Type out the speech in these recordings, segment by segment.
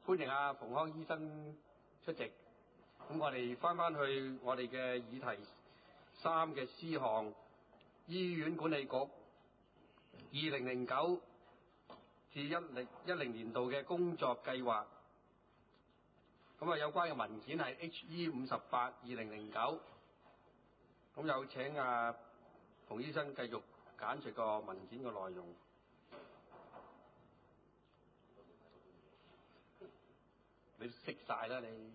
歡迎阿馮康醫生出席。咁我哋翻去我哋嘅議題3嘅 C 項，醫院管理局2009至10年度嘅工作計劃。咁有關嘅文件係 HE58/2009。咁有請阿馮醫生繼續簡述個文件嘅內容。你識晒啦你。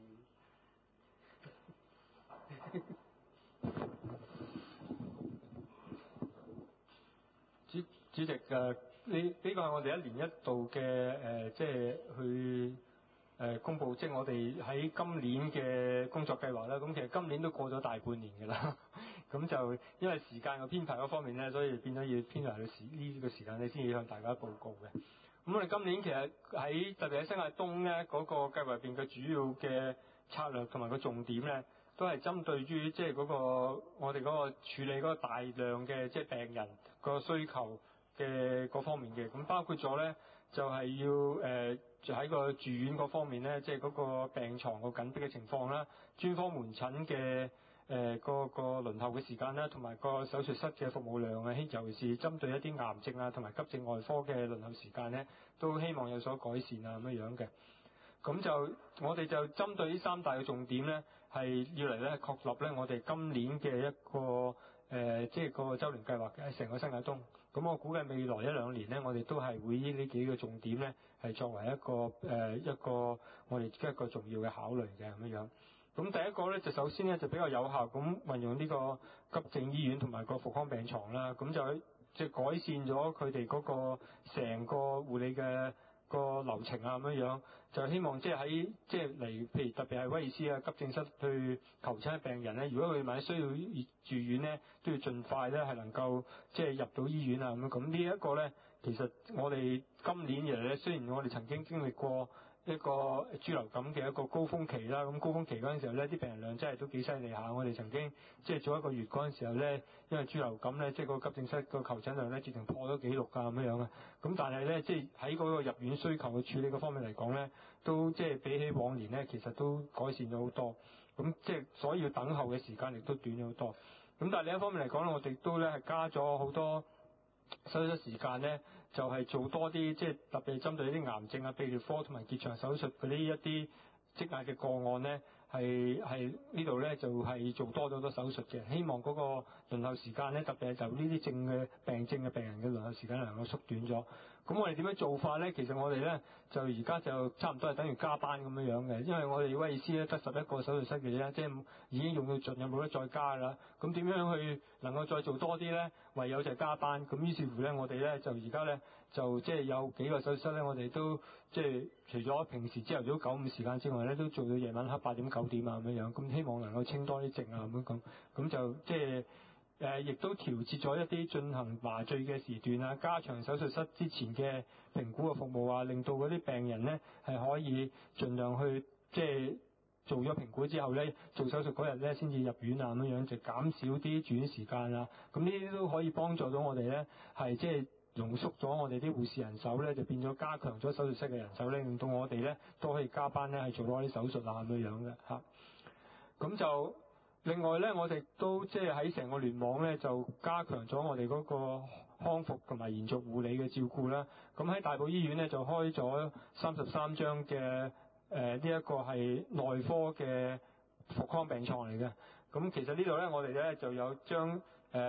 主席呢個係我哋1年1度嘅即係去公佈，即係我哋喺今年嘅工作計劃啦。咁其實今年都過咗大半年㗎啦。咁就因為時間嘅編排嗰方面咧，所以變咗要編排到呢個時間咧，先至向大家報告嘅。咁我哋今年其實喺特別喺新界東咧嗰個計劃入邊嘅主要嘅策略同埋個重點咧，都係針對於即係嗰個我哋嗰個處理嗰個大量嘅即係病人個需求嘅嗰方面嘅。咁包括咗咧就係要就喺個住院嗰方面咧，即係嗰個病床個緊迫嘅情況啦，專科門診嘅個輪候嘅時間啦，同埋個手術室嘅服務量啊，尤其是針對一啲癌症啊同埋急症外科嘅輪候時間咧，都希望有所改善啊咁樣嘅。咁就我哋就針對呢3大嘅重點咧，係要嚟咧確立咧我哋今年嘅一個即係個周年計劃嘅成個新界東。咁我估計未來1-2年咧，我哋都係會呢幾個重點咧，係作為一個我哋一個重要嘅考慮嘅咁樣。咁第一個咧就首先咧就比較有效咁運用呢個急症醫院同埋個復康病床啦。咁就即係改善咗佢哋嗰個成個護理嘅個流程啊咁樣，就希望即係喺即係嚟，譬如特別係威爾斯啊急症室去求診嘅病人咧，如果佢萬一需要住院咧，都要盡快咧係能夠即係入到醫院啊咁。咁呢一個咧，其實我哋今年以嚟咧，雖然我哋曾經經歷過一個豬流感嘅一個高峰期啦，咁高峰期嗰陣時候咧，啲病人量真係都幾犀利下。我哋曾經即係早1個月嗰陣時候咧，因為豬流感咧，即係個急症室個求診量咧，直情破咗紀錄㗎咁樣啊。咁但係咧，即係喺嗰個入院需求嘅處理嗰方面嚟講咧，都即係比起往年咧，其實都改善咗好多。咁即係所以要等候嘅時間亦都短咗好多。咁但係另一方面嚟講咧，我哋都咧係加咗好多手術時間咧，就係做多啲即係特別針對啲癌症啊、泌尿科同埋結腸手術嗰啲一啲積壓嘅個案咧，係呢度咧就係做多咗好多手術嘅，希望嗰個輪候時間咧，特別係就呢啲病症嘅病人嘅輪候時間能夠縮短咗。咁我哋點樣做法咧？其實我哋咧就而家就差唔多係等於加班咁樣嘅，因為我哋威爾斯咧得11個手術室嘅啫，即係已經用到盡，有冇得再加啦。咁點樣去能夠再做多啲咧？唯有就係加班。咁於是乎咧，我哋咧就而家咧就即係有幾個手術室咧，我哋都即係除咗平時朝頭早9、5時間之外咧，都做到夜晚黑8點9點啊咁樣。咁希望能夠清多啲症啊咁就即係亦都調節咗一啲進行麻醉嘅時段啊，加長手術室之前嘅評估嘅服務啊，令到嗰啲病人咧係可以盡量去即係做咗評估之後咧，做手術嗰日咧先至入院啊咁樣，就減少啲住院時間啊。咁呢啲都可以幫助到我哋咧，係即係濃縮咗我哋啲護士人手咧，就變咗加強咗手術室嘅人手咧，令到我哋咧都可以加班咧係做多啲手術啊咁樣嘅嚇。咁就另外咧，我哋都即係喺成個聯網咧，就加強咗我哋嗰個康復同埋延續護理嘅照顧啦。咁喺大埔醫院咧就開咗33張嘅呢一個係內科嘅復康病床嚟嘅。咁其實呢度咧，我哋咧就有將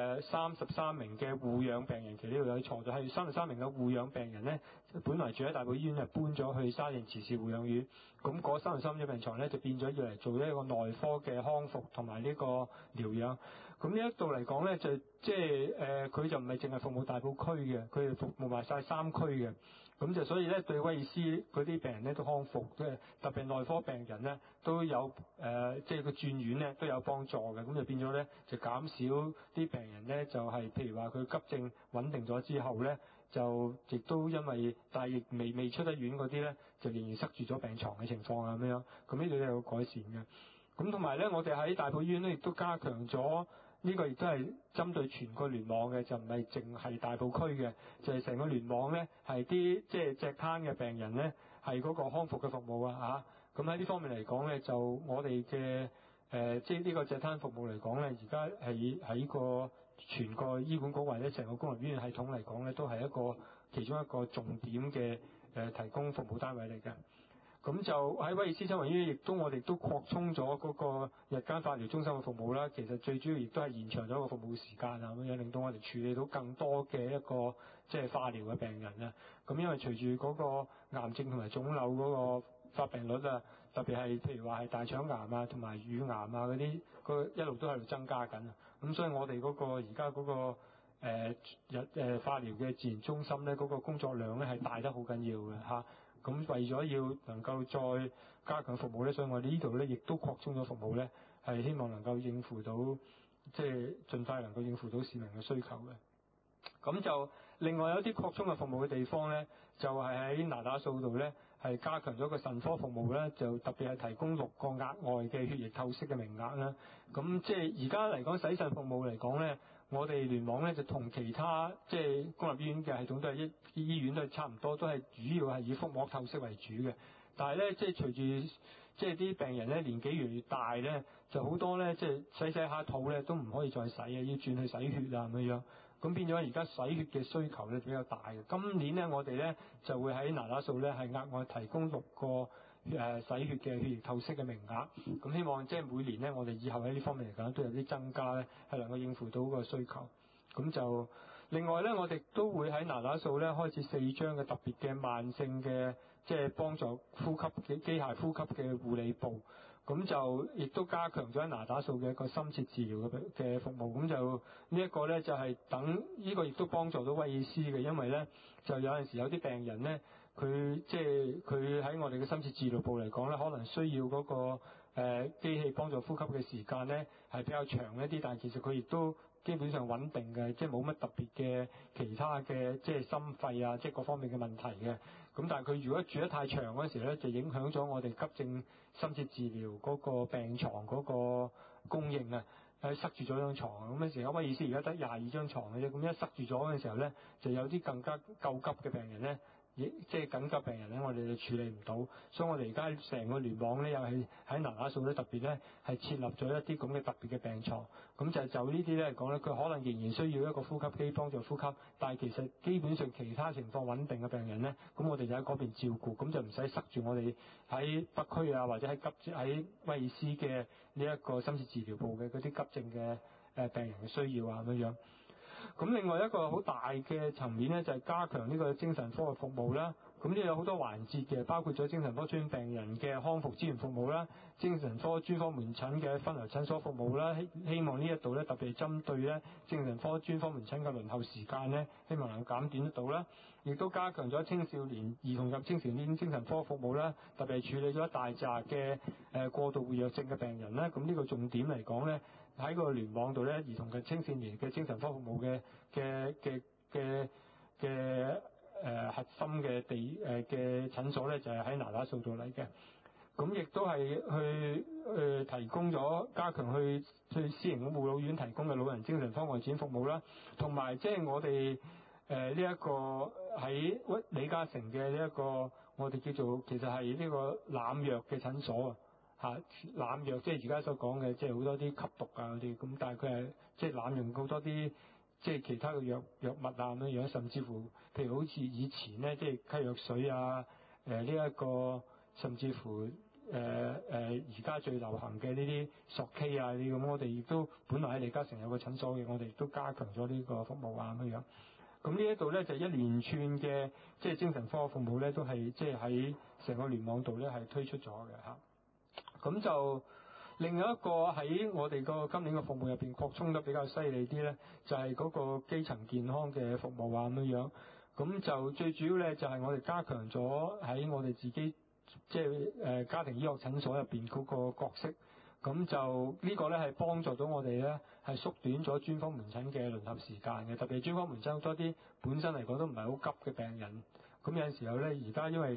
33名嘅護養病人，其實呢度有錯咗，係33名嘅護養病人咧，本來住喺大埔醫院，就搬咗去沙田慈善護養院。咁嗰33張病床咧，就變咗要嚟做一個內科嘅康復同埋呢個療養。咁呢一度嚟講咧，就即係佢就唔係淨係服務大埔區嘅，佢哋服務埋晒3區嘅。咁就所以咧，對威爾斯嗰啲病人咧都康復，即係特別內科病人咧都有即係個轉院咧都有幫助嘅。咁就變咗咧，就減少啲病人咧就係譬如話佢急症穩定咗之後咧，就亦都因為但係亦未出得院嗰啲咧，就仍然塞住咗病床嘅情況啊咁樣。咁呢度都有改善嘅。咁同埋咧，我哋喺大埔醫院咧亦都加強咗。呢個亦都係針對全個聯網嘅，就唔係淨係大埔區嘅，就係成個聯網咧係啲即係脊癱嘅病人咧係嗰個康復嘅服務啊嚇。咁喺呢方面嚟講咧，就我哋嘅即係呢個脊癱服務嚟講咧，而家係喺個全個醫管局或者成個公立醫院系統嚟講咧，都係一個其中一個重點嘅提供服務單位嚟嘅。咁就喺威爾斯親王醫院，亦都我哋都擴充咗嗰個日間化療中心嘅服務啦。其實最主要亦都係延長咗個服務時間啊，咁樣令到我哋處理到更多嘅一個即係化療嘅病人啊。咁因為隨住嗰個癌症同埋腫瘤嗰個發病率啊，特別係譬如話係大腸癌啊同埋乳癌啊嗰啲，一路都喺度增加緊啊。咁所以我哋嗰個而家嗰個化療嘅自然中心咧，嗰個工作量咧係大得好緊要嘅嚇。咁為咗要能夠再加強服務咧，所以我哋呢度咧亦都擴充咗服務咧，係希望能夠應付到即係盡快能夠應付到市民嘅需求嘅。咁就另外有啲擴充嘅服務嘅地方咧，就係喺那打素度咧，係加強咗個腎科服務咧，就特別係提供6個額外嘅血液透析嘅名額啦。咁即係而家嚟講洗腎服務嚟講咧，我哋聯網咧就同其他即係公立醫院嘅系統都係醫院都係差唔多，都係主要係以腹膜透析為主嘅。但係咧，即係隨住即係啲病人咧年紀越嚟越大咧，就好多咧即係洗下肚咧都唔可以再洗啊，要轉去洗血啊咁樣。咁變咗而家洗血嘅需求咧比較大嘅。今年咧我哋咧就會喺那打素咧係額外提供6個洗血嘅血液透析嘅名額。咁希望即係每年咧我哋以後喺呢方面嚟講都有啲增加咧，係能夠應付到個需求。咁就另外咧，我哋都會喺那打素咧開始4張嘅特別嘅慢性嘅即係幫助呼吸嘅機械呼吸嘅護理部。咁就亦都加強咗喺那打素嘅一個深切治療嘅服務。咁就呢一個咧就係等呢個亦都幫助到威爾斯嘅，因為咧就有陣時有啲病人咧佢即係佢喺我哋嘅深切治療部嚟講咧，可能需要嗰個機器幫助呼吸嘅時間咧係比較長一啲，但係其實佢亦都基本上穩定嘅，即係冇乜特別嘅其他嘅即係心肺啊，即係各方面嘅問題嘅。咁但係佢如果住得太長嗰時咧，就影響咗我哋急症深切治療嗰個病床嗰個供應啊，塞住咗張床。咁嘅時候，威爾斯而家得22張床嘅啫，咁一塞住咗嗰陣時候咧，就有啲更加救急嘅病人咧，即係緊急病人咧，我哋就處理唔到。所以我哋而家成個聯網咧，又係喺那打素咧特別咧係設立咗一啲咁嘅特別嘅病床。咁就呢啲咧嚟講咧，佢可能仍然需要一個呼吸機幫助呼吸，但係其實基本上其他情況穩定嘅病人咧，咁我哋就喺嗰邊照顧，咁就唔使塞住我哋喺北區啊，或者喺威爾斯嘅呢一個深切治療部嘅嗰啲急症嘅病人嘅需要啊咁樣。咁另外一個好大嘅層面咧，就係加強呢個精神科嘅服務啦。咁呢有好多環節嘅，包括咗精神科專病人嘅康復支援服務啦，精神科專科門診嘅分流診所服務啦。希望呢一度咧特別係針對咧精神科專科門診嘅輪候時間咧，希望能夠減短得到啦。亦都加強咗青少年兒童及青少年精神科服務啦，特別係處理咗一大扎嘅過度活躍症嘅病人啦。咁呢個重點嚟講咧，喺個聯網度咧，兒童及青少年嘅精神科服務嘅核心嘅嘅診所咧，就係喺那打素度嚟嘅。咁亦都係去提供咗加強去私營護老院提供嘅老人精神科外展服務啦，同埋即係我哋呢一個喺李嘉誠嘅呢一個我哋叫做其實係呢個濫藥嘅診所啊嚇，濫藥即係而家所講嘅即係好多啲吸毒啊嗰啲，咁但係佢係即係濫用好多啲即係其他嘅藥物啊咁樣，甚至乎譬如好似以前咧即係咳藥水啊呢一個甚至乎而家最流行嘅呢啲索 K 啊呢啲咁，我哋亦都本來喺李嘉誠有個診所嘅，我哋亦都加強咗呢個服務啊咁樣。咁呢一度咧就一連串嘅即係精神科服務咧，都係即係喺成個聯網度咧係推出咗嘅嚇。咁就另外一個喺我哋個今年嘅服務入邊擴充得比較犀利啲咧，就係嗰個基層健康嘅服務啊咁樣。咁就最主要咧就係我哋加強咗喺我哋自己即係家庭醫學診所入邊嗰個角色。咁就呢個咧係幫助到我哋咧係縮短咗專科門診嘅輪候時間嘅，特別係專科門診好多啲本身嚟講都唔係好急嘅病人，咁有陣時候咧而家因為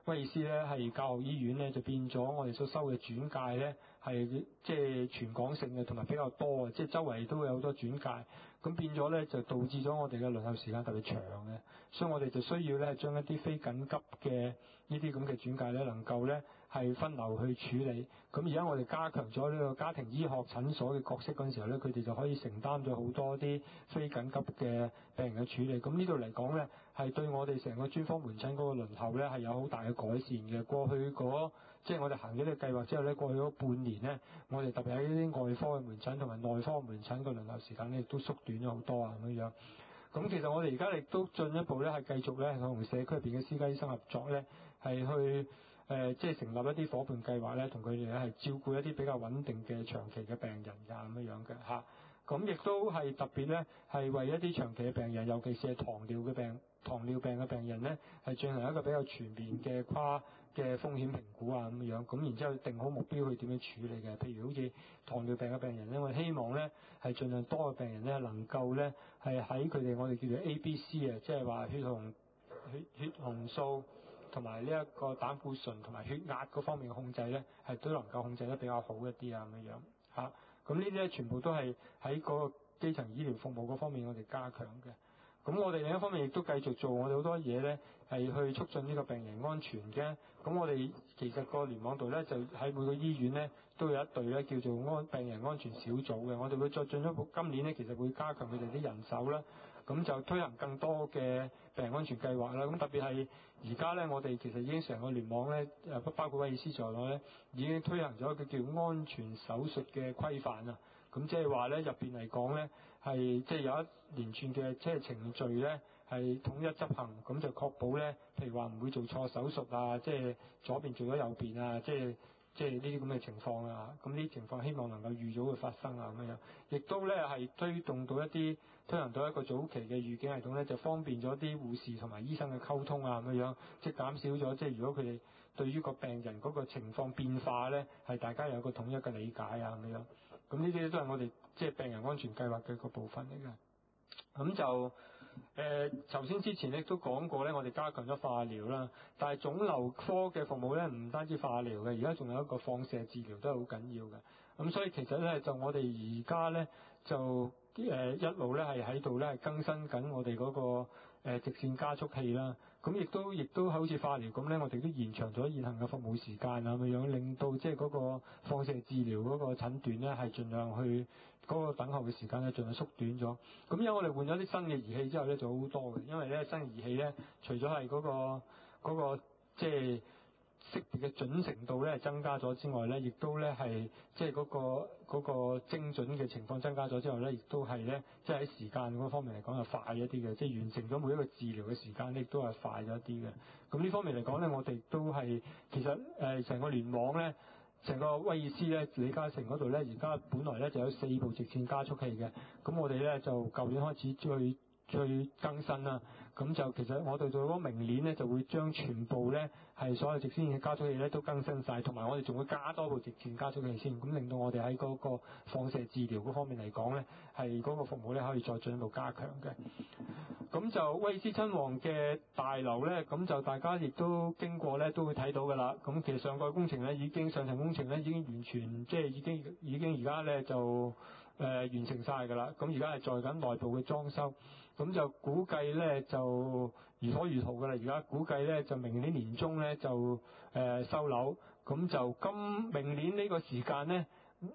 威爾斯咧係教學醫院咧，就變咗我哋所收嘅轉介咧係即係全港性嘅，同埋比較多嘅，即係周圍都有好多轉介，咁變咗咧就導致咗我哋嘅輪候時間特別長嘅，所以我哋就需要咧將一啲非緊急嘅呢啲咁嘅轉介咧能夠咧係分流去處理。咁而家我哋加強咗呢個家庭醫學診所嘅角色嗰陣時候咧，佢哋就可以承擔咗好多啲非緊急嘅病人嘅處理。咁呢度嚟講咧，係對我哋成個專科門診嗰個輪候咧係有好大嘅改善嘅。過去即係我哋行咗呢個計劃之後咧，過去嗰半年咧，我哋特別喺呢啲外科嘅門診同埋內科門診嘅輪候時間咧，亦都縮短咗好多啊咁樣。咁其實我哋而家亦都進一步咧係繼續咧同社區入邊嘅私家醫生合作咧，係去即係成立一啲伙伴計劃咧，同佢哋咧係照顧一啲比較穩定嘅長期嘅病人㗎咁樣嘅嚇。咁亦都係特別咧係為一啲長期嘅病人，尤其是係糖尿病嘅病人咧，係進行一個比較全面嘅跨嘅風險評估啊咁樣。咁然之後定好目標去點樣處理嘅。譬如好似糖尿病嘅病人咧，我哋希望咧係盡量多嘅病人咧能夠咧係喺佢哋我哋叫做 ABC 啊，即係話血紅素同埋呢一個膽固醇同埋血壓嗰方面嘅控制咧，係都能夠控制得比較好一啲啊咁樣嚇。咁呢啲咧全部都係喺嗰個基層醫療服務嗰方面我哋加強嘅。咁我哋另一方面亦都繼續做我哋好多嘢咧，係去促進呢個病人安全嘅。咁我哋其實個聯網度咧，就喺每個醫院咧都有一隊咧叫做病人安全小組嘅。我哋會再進一步，今年咧其實會加強佢哋啲人手啦。咁就推行更多嘅病人安全計劃啦。咁特別係而家咧，我哋其實已經成個聯網咧，包括威爾斯在內咧，已經推行咗一個叫安全手術嘅規範啊。咁即係話咧，入邊嚟講咧，係即係有一連串嘅即係程序咧，係統一執行，咁就確保咧，譬如話唔會做錯手術啊，即係左邊做咗右邊啊，即係呢啲咁嘅情況啊。咁呢啲情況希望能夠預早會發生啊咁樣，亦都咧係推行到一個早期嘅預警系統咧，就方便咗啲護士同埋醫生嘅溝通啊咁樣，即係減少咗即係如果佢哋對於個病人嗰個情況變化咧，係大家有個統一嘅理解啊咁樣。咁呢啲都係我哋即係病人安全計劃嘅一個部分嚟嘅。咁就頭先之前亦都講過咧，我哋加強咗化療啦。但係腫瘤科嘅服務咧，唔單止化療嘅，而家仲有一個放射治療都係好緊要嘅。咁所以其實咧，就我哋而家咧就一路咧係喺度咧係更新緊我哋嗰個直線加速器啦。咁亦都好似化療咁咧，我哋都延長咗現行嘅服務時間啊咁樣，令到即係嗰個放射治療嗰個診斷咧係盡量去嗰個等候嘅時間咧盡量縮短咗。咁因為我哋換咗啲新嘅儀器之後咧就好多嘅，因為咧新儀器咧除咗係嗰個即係識別嘅準程度咧增加咗之外咧，亦都咧係即係嗰個精準嘅情況增加咗之後咧，亦都係咧即係喺時間嗰方面嚟講係快一啲嘅，即係完成咗每一個治療嘅時間咧亦都係快咗一啲嘅。咁呢方面嚟講咧，我哋都係其實成個聯網咧，成個威爾斯咧李嘉誠嗰度咧，而家本來咧就有4部直線加速器嘅，咁我哋咧就舊年開始去更新啦。咁就其實我哋到咗明年咧就會將全部咧係所有直線嘅加速器咧都更新晒，同埋我哋仲會加多部直線加速器先，咁令到我哋喺嗰個放射治療嗰方面嚟講咧，係嗰個服務咧可以再進一步加強嘅。咁就威爾斯親王嘅大樓咧，咁就大家亦都經過咧都會睇到㗎啦。咁其實上蓋工程咧上層工程咧已經完全即係已經而家咧就完成晒㗎啦。咁而家係在緊內部嘅裝修。咁就估計咧就如火如荼㗎啦，而家估計咧就明年年中咧就收樓，咁就明年呢個時間咧，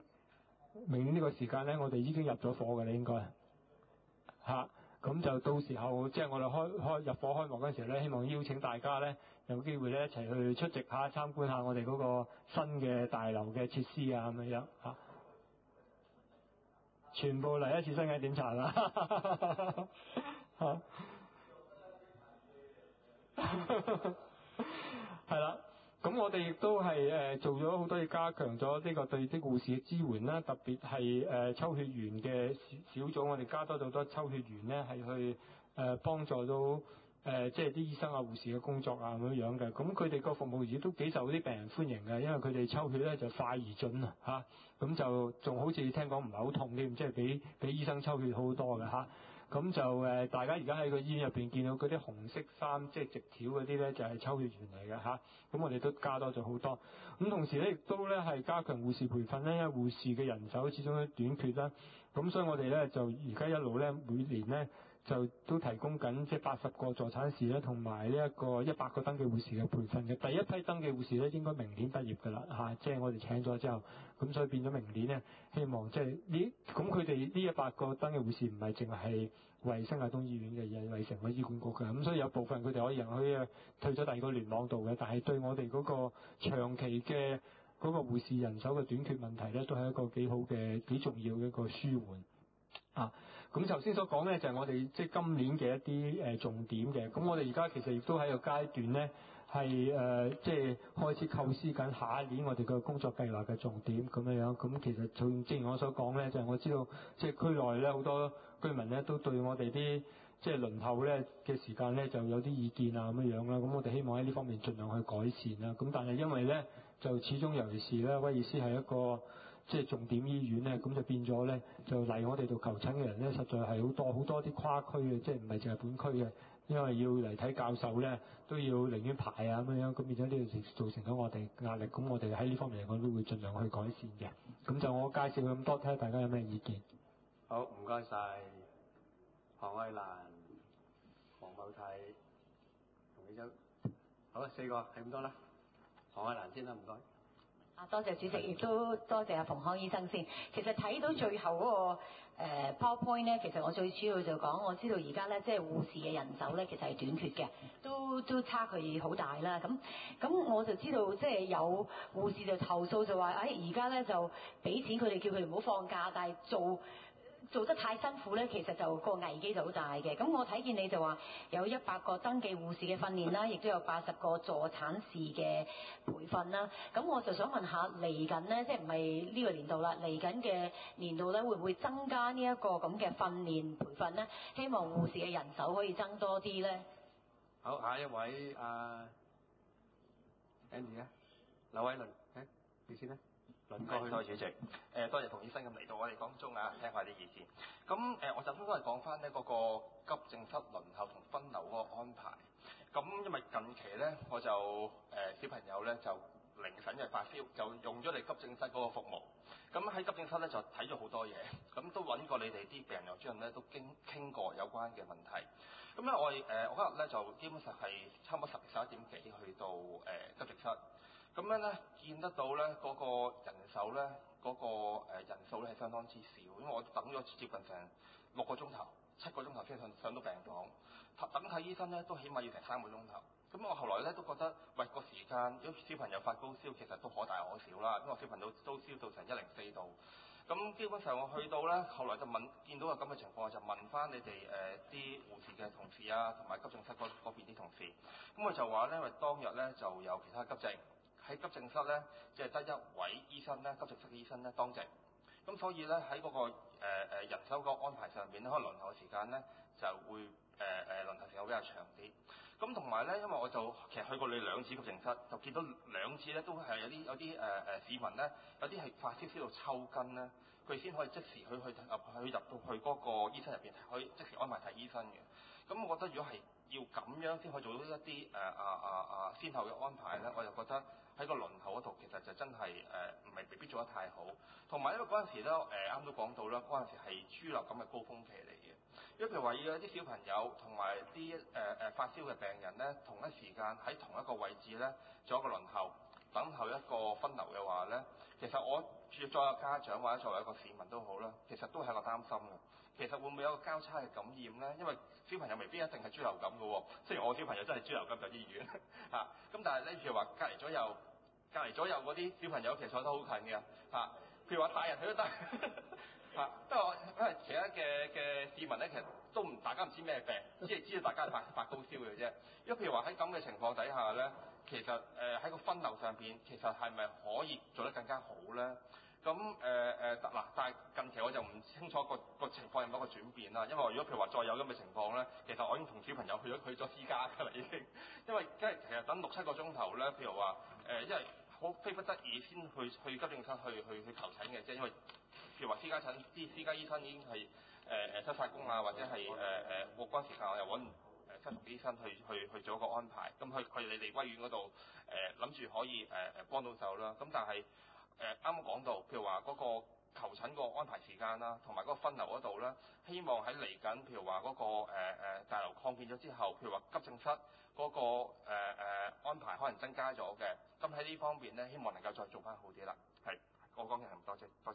我哋已經入咗伙㗎啦，應該嚇。咁就到時候即係我哋入伙開幕嗰陣時咧，希望邀請大家咧有機會咧一齊去出席下參觀下我哋嗰個新嘅大樓嘅設施啊咁樣嚇。全部嚟一次身體檢查啦嚇，係啦。咁我哋亦都係做咗好多嘢，加強咗呢個對啲護士嘅支援啦，特別係抽血員嘅小組，我哋加多咗好多抽血員咧，係去幫助到即係啲醫生啊、護士嘅工作啊咁樣嘅。咁佢哋個服務亦都幾受啲病人歡迎嘅，因為佢哋抽血咧就快而準啊嚇，咁就仲好似聽講唔係好痛添，即係比醫生抽血好多嘅嚇。 咁就大家而家喺個醫院入邊見到嗰啲紅色衫，即係直條嗰啲咧，就係抽血員嚟嘅嚇。咁我哋都加多咗好多。咁同時咧，亦都咧係加強護士培訓咧，因為護士嘅人手始終都短缺啦。咁所以我哋咧就而家一路咧每年咧就都提供緊即係80個助產士咧，同埋呢一個100個登記護士嘅培訓嘅。第一批登記護士咧應該明年畢業㗎啦嚇，即係我哋請咗之後，咁所以變咗明年咧希望即係呢咁佢哋呢100個登記護士唔係淨係為新界東醫院嘅，而係為成個醫管局嘅。咁所以有部分佢哋可以退咗第二個聯網度嘅，但係對我哋嗰個長期嘅嗰個護士人手嘅短缺問題咧，都係一個幾好嘅幾重要嘅一個舒緩啊。咁頭先所講咧就係我哋即係今年嘅一啲重點嘅。咁我哋而家其實亦都喺個階段咧係即係開始構思緊下一年我哋嘅工作計劃嘅重點咁樣。咁其實正如我所講咧，就係我知道即係區內咧好多居民咧都對我哋啲即係輪候咧嘅時間咧就有啲意見啊咁樣啦。咁我哋希望喺呢方面盡量去改善啦。咁但係因為咧就始終尤其是咧威爾斯係一個即係重點醫院咧，咁就變咗咧就嚟我哋度求診嘅人咧，實在係好多啲跨區嘅，即係唔係淨係本區嘅，因為要嚟睇教授咧都要寧願排啊咁樣，咁變咗呢度造成咗我哋壓力。咁我哋喺呢方面嚟講都會盡量去改善嘅。咁就我介紹咁多，睇下大家有咩意見。 好，唔該晒何愛蘭、黃茂泰同李周，好4個係咁多啦。何愛蘭先啦，唔該。 多謝主席，亦都多謝阿馮康醫生先。其實睇到最後嗰個PowerPoint 咧，其實我最主要就講，我知道而家咧即係護士嘅人手咧，其實係短缺嘅，都差距好大啦。咁我就知道即係有護士就投訴就話，而家咧就俾錢佢哋叫佢哋唔好放假，但係做得太辛苦咧，其實就個危機就好大嘅。咁我睇見你就話有100個登記護士嘅訓練啦，亦都有80個助產士嘅培訓啦。咁我就想問下嚟緊咧，即係唔係呢個年度啦？嚟緊嘅年度咧，會唔會增加呢一個咁嘅訓練培訓咧？希望護士嘅人手可以增多啲咧。 好，下一位Andy 咧，劉偉倫，你先啦。 多謝主席，多謝馮醫生咁嚟到我哋當中啊，聽下啲意見。咁我首先都係講翻呢嗰個急症室輪候同分流嗰個安排。咁因為近期咧，我就小朋友咧就凌晨因為發燒，就用咗你急症室嗰個服務。咁喺急症室咧就睇咗好多嘢，咁都揾過你哋啲病人主任咧都傾過有關嘅問題。咁咧我嗰日咧就基本上係差唔多11點幾去到急症室。咁樣咧，見得到咧嗰個人手咧，嗰個人數咧係相當之少，因為我等咗接近成6個鐘頭、7個鐘頭先上到病房，等睇醫生咧都起碼要成3個鐘頭。咁我後來咧都覺得，喂個時間，如果小朋友發高燒，其實都可大可小啦，因為我小朋友都燒到成104度。咁基本上我去到咧，後來就見到有咁嘅情況，就問翻你哋啲護士嘅同事啊，同埋急症室嗰邊啲同事。咁佢就話咧，因為當日咧就有其他急症。喺急症室咧，即係得一位醫生咧，急症室嘅醫生咧當值。咁所以咧喺嗰個人手個安排上面咧，可能輪候時間咧就會輪候時間會比較長啲。咁同埋咧，因為我就其實去過你2次急症室，就見到2次咧都係有啲市民咧，有啲係發燒到抽筋咧，佢先可以即時入到去嗰個醫生入邊，可以即時安排睇醫生嘅。咁我覺得如果係要咁樣先可以做到一啲先後嘅安排咧，我就覺得喺個輪候嗰度其實就真係未必做得太好。同埋因為嗰陣時咧啱都講到啦，嗰陣時係豬流感嘅高峰期嚟嘅。因為譬如話要有啲小朋友同埋啲發燒嘅病人咧，同一時間喺同一個位置咧做一個輪候，等候一個分流嘅話咧，其實我作為家長或者作為一個市民都好啦，其實都係一個擔心嘅。其實會唔會有一個交叉嘅感染咧？因為小朋友未必一定係豬流感嘅喎，雖然我小朋友真係豬流感就醫院嚇，咁但係咧譬如話隔離左右嗰啲小朋友其實坐得好近嘅嚇，譬如話大人佢都得嚇，不過因為其他嘅市民咧其實都大家唔知咩病，只係知道大家係發高燒嘅啫。因為譬如話喺咁嘅情況底下咧，其實喺個分流上邊，其實係咪可以做得更加好咧？咁但係近期我就唔清楚個情況有冇一個轉變啦。因為如果譬如話再有咁嘅情況咧，其實我已經同小朋友去咗私家㗎啦已經。因為其實等6-7個鐘頭咧，譬如話因為好非不得已先去急症室去求診嘅啫。因為譬如話私家醫生已經係執法工啊，或者係過關時間我又揾執業醫生去做一個安排。咁佢哋嚟威院嗰度諗住可以幫到手啦。咁但係啱啱講到，譬如話嗰個求診個安排時間啦，同埋嗰個分流嗰度咧，希望喺嚟緊，譬如話嗰個大樓擴建咗之後，譬如話急症室嗰個安排可能增加咗嘅，咁喺呢方面咧，希望能夠再做翻好啲啦。係，我講嘅係咁多謝，多謝。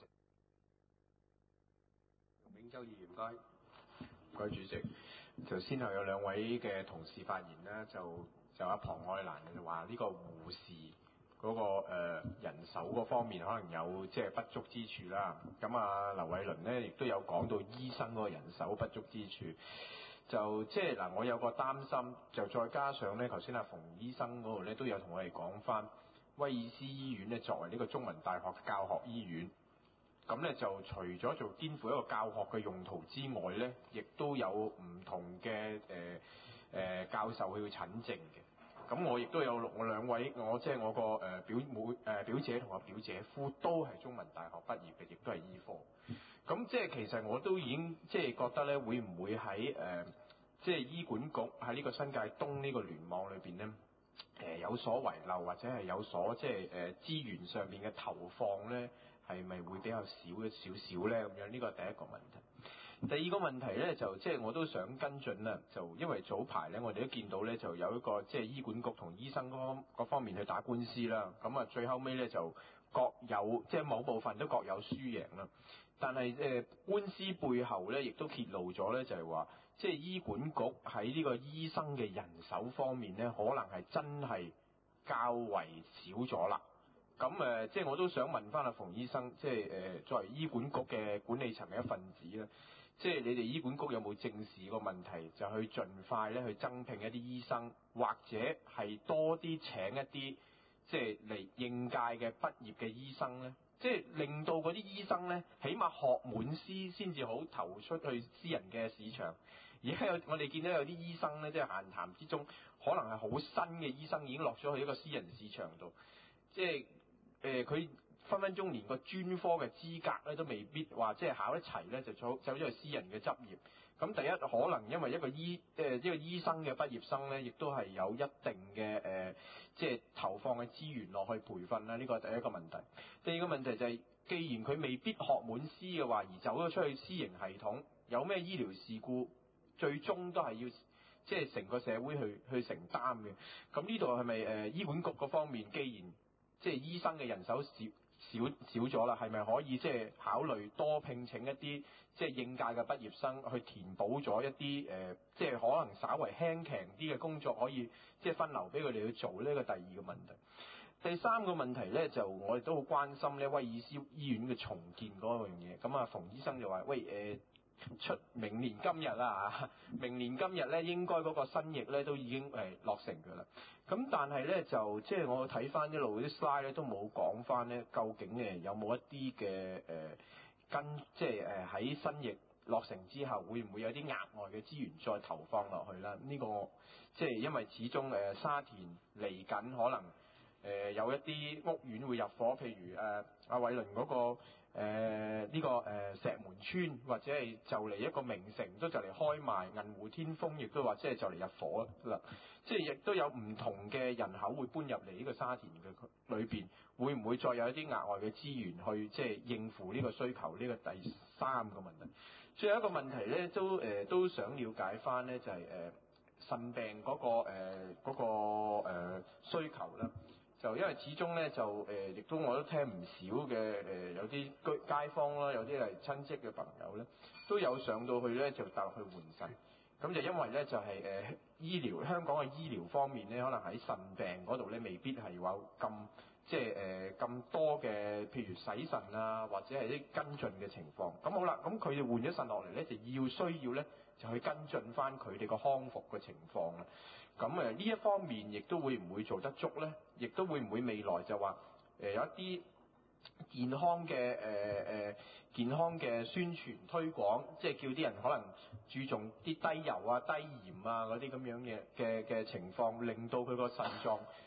永洲議員唔該。 唔該主席，就先後有兩位嘅同事發言啦，就阿龐愛蘭就話呢個護士嗰個人手嗰方面可能有即係不足之處啦。咁啊，劉偉倫咧亦都有講到醫生嗰個人手不足之處，就即係嗱，我有個擔心，就再加上咧頭先阿馮醫生嗰度咧都有同我哋講翻，威爾斯醫院咧作為呢個中文大學教學醫院。咁咧就除咗做肩負一個教學嘅用途之外咧，亦都有唔同嘅教授去診症嘅。咁我亦都有我兩位，我即係我個表姐同我表姐夫都係中文大學畢業嘅，亦都係醫科。咁即係其實我都已經即係覺得咧，會唔會喺即係醫管局喺呢個新界東呢個聯網裏邊咧有所遺漏，或者係有所即係資源上邊嘅投放咧？係咪會比較少一少少咧？咁樣呢個係第一個問題。第二個問題咧就即係我都想跟進啦。就因為早排咧，我哋都見到咧就有一個即係醫管局同醫生嗰方面去打官司啦。咁啊最後尾咧就各有即係某部分都各有輸贏啦。但係官司背後咧亦都揭露咗咧就係話，即係醫管局喺呢個醫生嘅人手方面咧，可能係真係較為少咗啦。咁即係我都想問翻阿馮醫生，即係作為醫管局嘅管理層嘅一份子咧，即係你哋醫管局有冇正視個問題，就去盡快咧去增聘一啲醫生，或者係多啲請一啲即係嚟應屆嘅畢業嘅醫生咧，即係令到嗰啲醫生咧，起碼學滿師先至好投出去私人嘅市場。而家我哋見到有啲醫生咧，即係閒談之中，可能係好新嘅醫生已經落咗去一個私人市場度，即係佢分分鐘連個專科嘅資格咧都未必話即係考得齊咧，就走咗去私人嘅執業。咁第一可能因為一個醫生嘅畢業生咧，亦都係有一定嘅即係投放嘅資源落去培訓啦。呢個係第一個問題。第二個問題就係，既然佢未必學滿師嘅話，而走咗出去私營系統，有咩醫療事故，最終都係要即係成個社會去承擔嘅。咁呢度係咪醫管局嗰方面，既然即係醫生嘅人手少咗啦，係咪可以即係考慮多聘請一啲即係應屆嘅畢業生去填補咗一啲即係可能稍為輕強啲嘅工作，可以即係分流俾佢哋去做呢個第二個問題。第三個問題咧，就我哋都好關心咧威爾斯醫院嘅重建嗰樣嘢。咁啊，馮醫生就話：喂出明年今日啦嚇，明年今日咧應該嗰個新翼咧都已經落成㗎啦。咁但係咧就即係我睇翻一路啲 slide 咧都冇講翻咧，究竟有冇一啲嘅即係喺新翼落成之後會唔會有啲額外嘅資源再投放落去啦？呢個即係因為始終沙田嚟緊可能有一啲屋苑會入伙，譬如阿偉倫嗰個。呢個石門村或者係就嚟一個名城都就嚟開賣，銀湖天峰亦都話即係就嚟入伙啦，即係亦都有唔同嘅人口會搬入嚟呢個沙田嘅裏邊，會唔會再有一啲額外嘅資源去即係應付呢個需求？呢個第三個問題。最後一個問題咧，都想了解翻咧，就係腎病嗰個需求啦。就因為始終咧就亦都我都聽唔少嘅有啲街坊啦，有啲係親戚嘅朋友咧，都有上到去咧就帶落去換腎。咁就因為咧就係醫療香港嘅醫療方面咧，可能喺腎病嗰度咧未必係話咁即係咁多嘅，譬如洗腎啊，或者係啲跟進嘅情況。咁好啦，咁佢哋換咗腎落嚟咧，就需要咧就去跟進翻佢哋個康復嘅情況啦。咁呢一方面亦都會唔會做得足咧？亦都會唔會未來就話有一啲健康嘅宣傳推廣，即係叫啲人可能注重啲低油啊、低鹽啊嗰啲咁樣嘅情況，令到佢個腎臟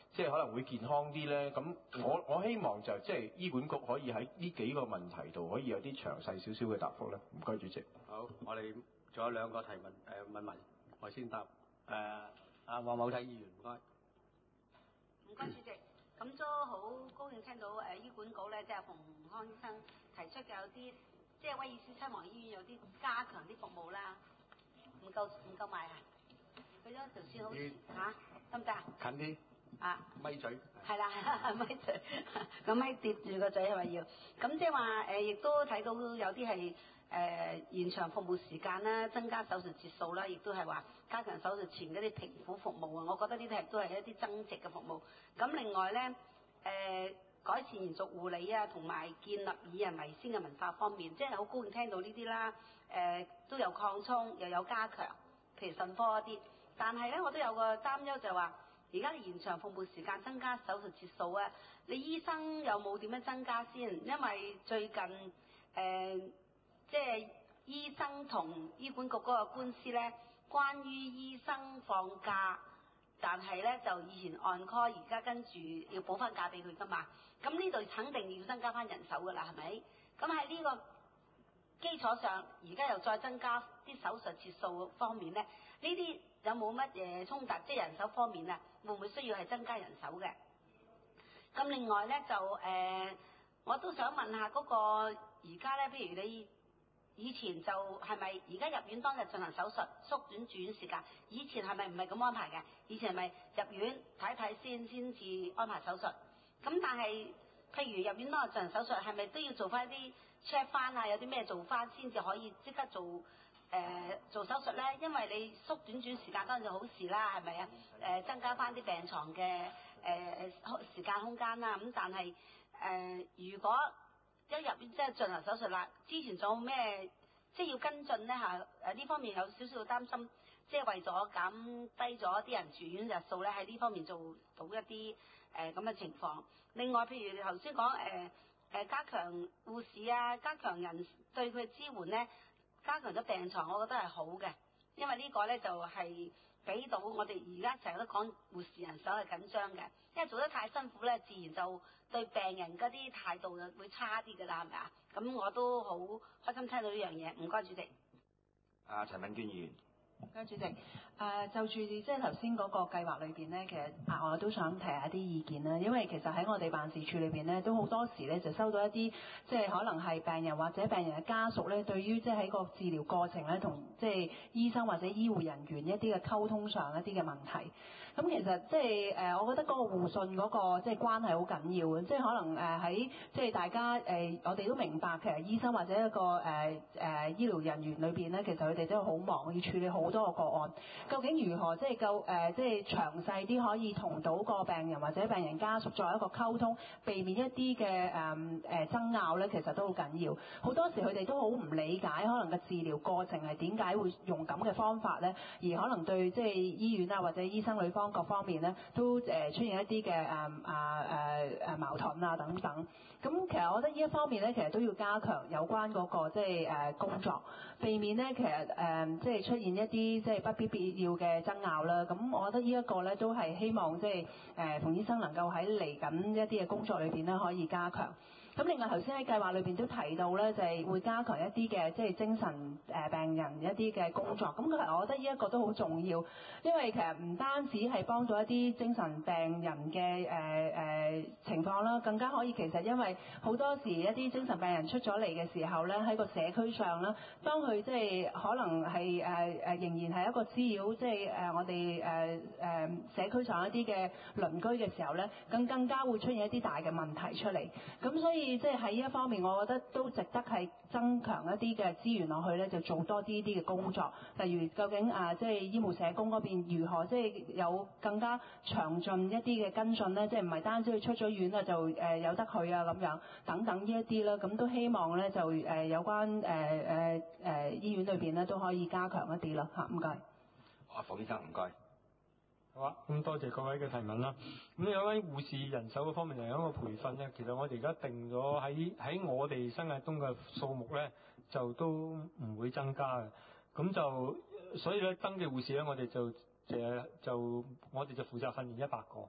即係可能會健康啲咧？咁我希望就即係醫管局可以喺呢幾個問題度可以有啲詳細少少嘅答覆咧。唔該，主席。 好，我哋仲有兩個提問問埋，我先答。阿黃某體議員，唔該。 唔該，主席。咁都好高興聽到醫管局咧，即係馮康醫生提出嘅有啲，即係威爾斯親王醫院有啲加強啲服務啦。唔夠賣啊！佢咗條線好似嚇，得唔得啊？ 近啲。 啊！ 咪嘴。 係啦，咪嘴，個咪跌住個嘴係咪要？咁即係話亦都睇到有啲係延長服務時間啦，增加手術節數啦，亦都係話加強手術前嗰啲評估服務啊。我覺得呢啲都係一啲增值嘅服務。咁另外咧改善延續護理啊，同埋建立以人為先嘅文化方面，即係好高興聽到呢啲啦。都有擴充又有加強，譬如腎科一啲。但係咧，我都有個擔憂就係話，而家延長服務時間、增加手術節數啊，你醫生有冇點樣增加先？因為最近即係醫生同醫管局嗰個官司咧，關於醫生放假，但係咧就以前按 call， 而家跟住要補翻假俾佢噶嘛。咁呢度肯定要增加翻人手噶啦，係咪？咁喺呢個基礎上，而家又再增加啲手術節數方面咧，呢啲有冇乜嘢衝突？即係人手方面啊，會唔會需要係增加人手嘅？咁另外咧就我都想問下嗰個而家咧，譬如你以前就係咪而家入院當日進行手術，縮短住院時間？以前係咪唔係咁安排嘅？以前係咪入院睇睇先至安排手術？咁但係譬如入院當日進行手術，係咪都要做翻啲 check 翻啊？有啲咩做翻先至可以即刻做手術咧？因為你縮短住院時間當然就好事啦，係咪啊？增加翻啲病床嘅時間空間啦。咁但係如果一入院即係進行手術啦，之前仲有咩即係要跟進咧嚇？呢方面有少少擔心，即係為咗減低咗啲人住院日數咧，喺呢方面做到一啲咁嘅情況。另外，譬如你頭先講加強護士啊，加強人對佢支援咧，加強咗病床，我覺得係好嘅，因為呢個咧就係俾到我哋而家成日都講護士人手係緊張嘅，因為做得太辛苦咧，自然就對病人嗰啲態度就會差啲㗎啦，係咪啊？咁我都好開心聽到呢樣嘢，唔該主席。 陳敏娟議員。 唔該主席。就住即係頭先嗰個計劃裏邊咧，其實我都想提下啲意見啦。因為其實喺我哋辦事處裏邊咧，都好多時咧就收到一啲即係可能係病人或者病人嘅家屬咧，對於即係喺個治療過程咧，同即係醫生或者醫護人員一啲嘅溝通上一啲嘅問題。咁其實即係我覺得嗰個互信嗰個即係關係好緊要嘅，即係可能喺即係大家我哋都明白其實醫生或者一個醫療人員裏邊咧，其實佢哋都好忙，要處理好多個個案。究竟如何即係即係詳細啲可以同到個病人或者病人家屬作一個溝通，避免一啲嘅爭拗咧，其實都好緊要。好多時佢哋都好唔理解，可能個治療過程係點解會用咁嘅方法咧，而可能對即係醫院啊或者醫生女方各方面咧，都出現一啲嘅矛盾啊等等。咁其實我覺得呢一方面咧，其實都要加強有關嗰個即係工作，避免咧其實即係出現一啲即係不必要嘅爭拗啦。咁我覺得呢一個咧都係希望即係馮醫生能夠喺嚟緊一啲嘅工作裏邊咧可以加強。咁另外頭先喺計劃裏邊都提到咧，就係會加強一啲嘅即係精神病人一啲嘅工作。咁其實我覺得呢一個都好重要，因為其實唔單止係幫到一啲精神病人嘅情況啦，更加可以其實因為好多時一啲精神病人出咗嚟嘅時候咧，喺個社區上啦，當佢即係可能係仍然係一個滋擾，即係我哋社區上一啲嘅鄰居嘅時候咧，更加會出現一啲大嘅問題出嚟。咁所以即係喺呢一方面，我覺得都值得係增強一啲嘅資源落去咧，就做多啲嘅工作。例如究竟即係醫務社工嗰邊如何即係有更加詳盡一啲嘅跟進咧，即係唔係單止佢出咗院啊就有得去啊咁樣等等呢一啲啦。咁都希望咧就有關醫院裏邊咧都可以加強一啲啦嚇。唔該。 馮醫生唔該。 好啊，咁多謝各位嘅提問啦。咁有關護士人手嘅方面嚟講個培訓咧，其實我哋而家定咗喺我哋新界東嘅數目咧，就都唔會增加嘅。咁就所以咧登記護士咧，我哋就負責訓練100個。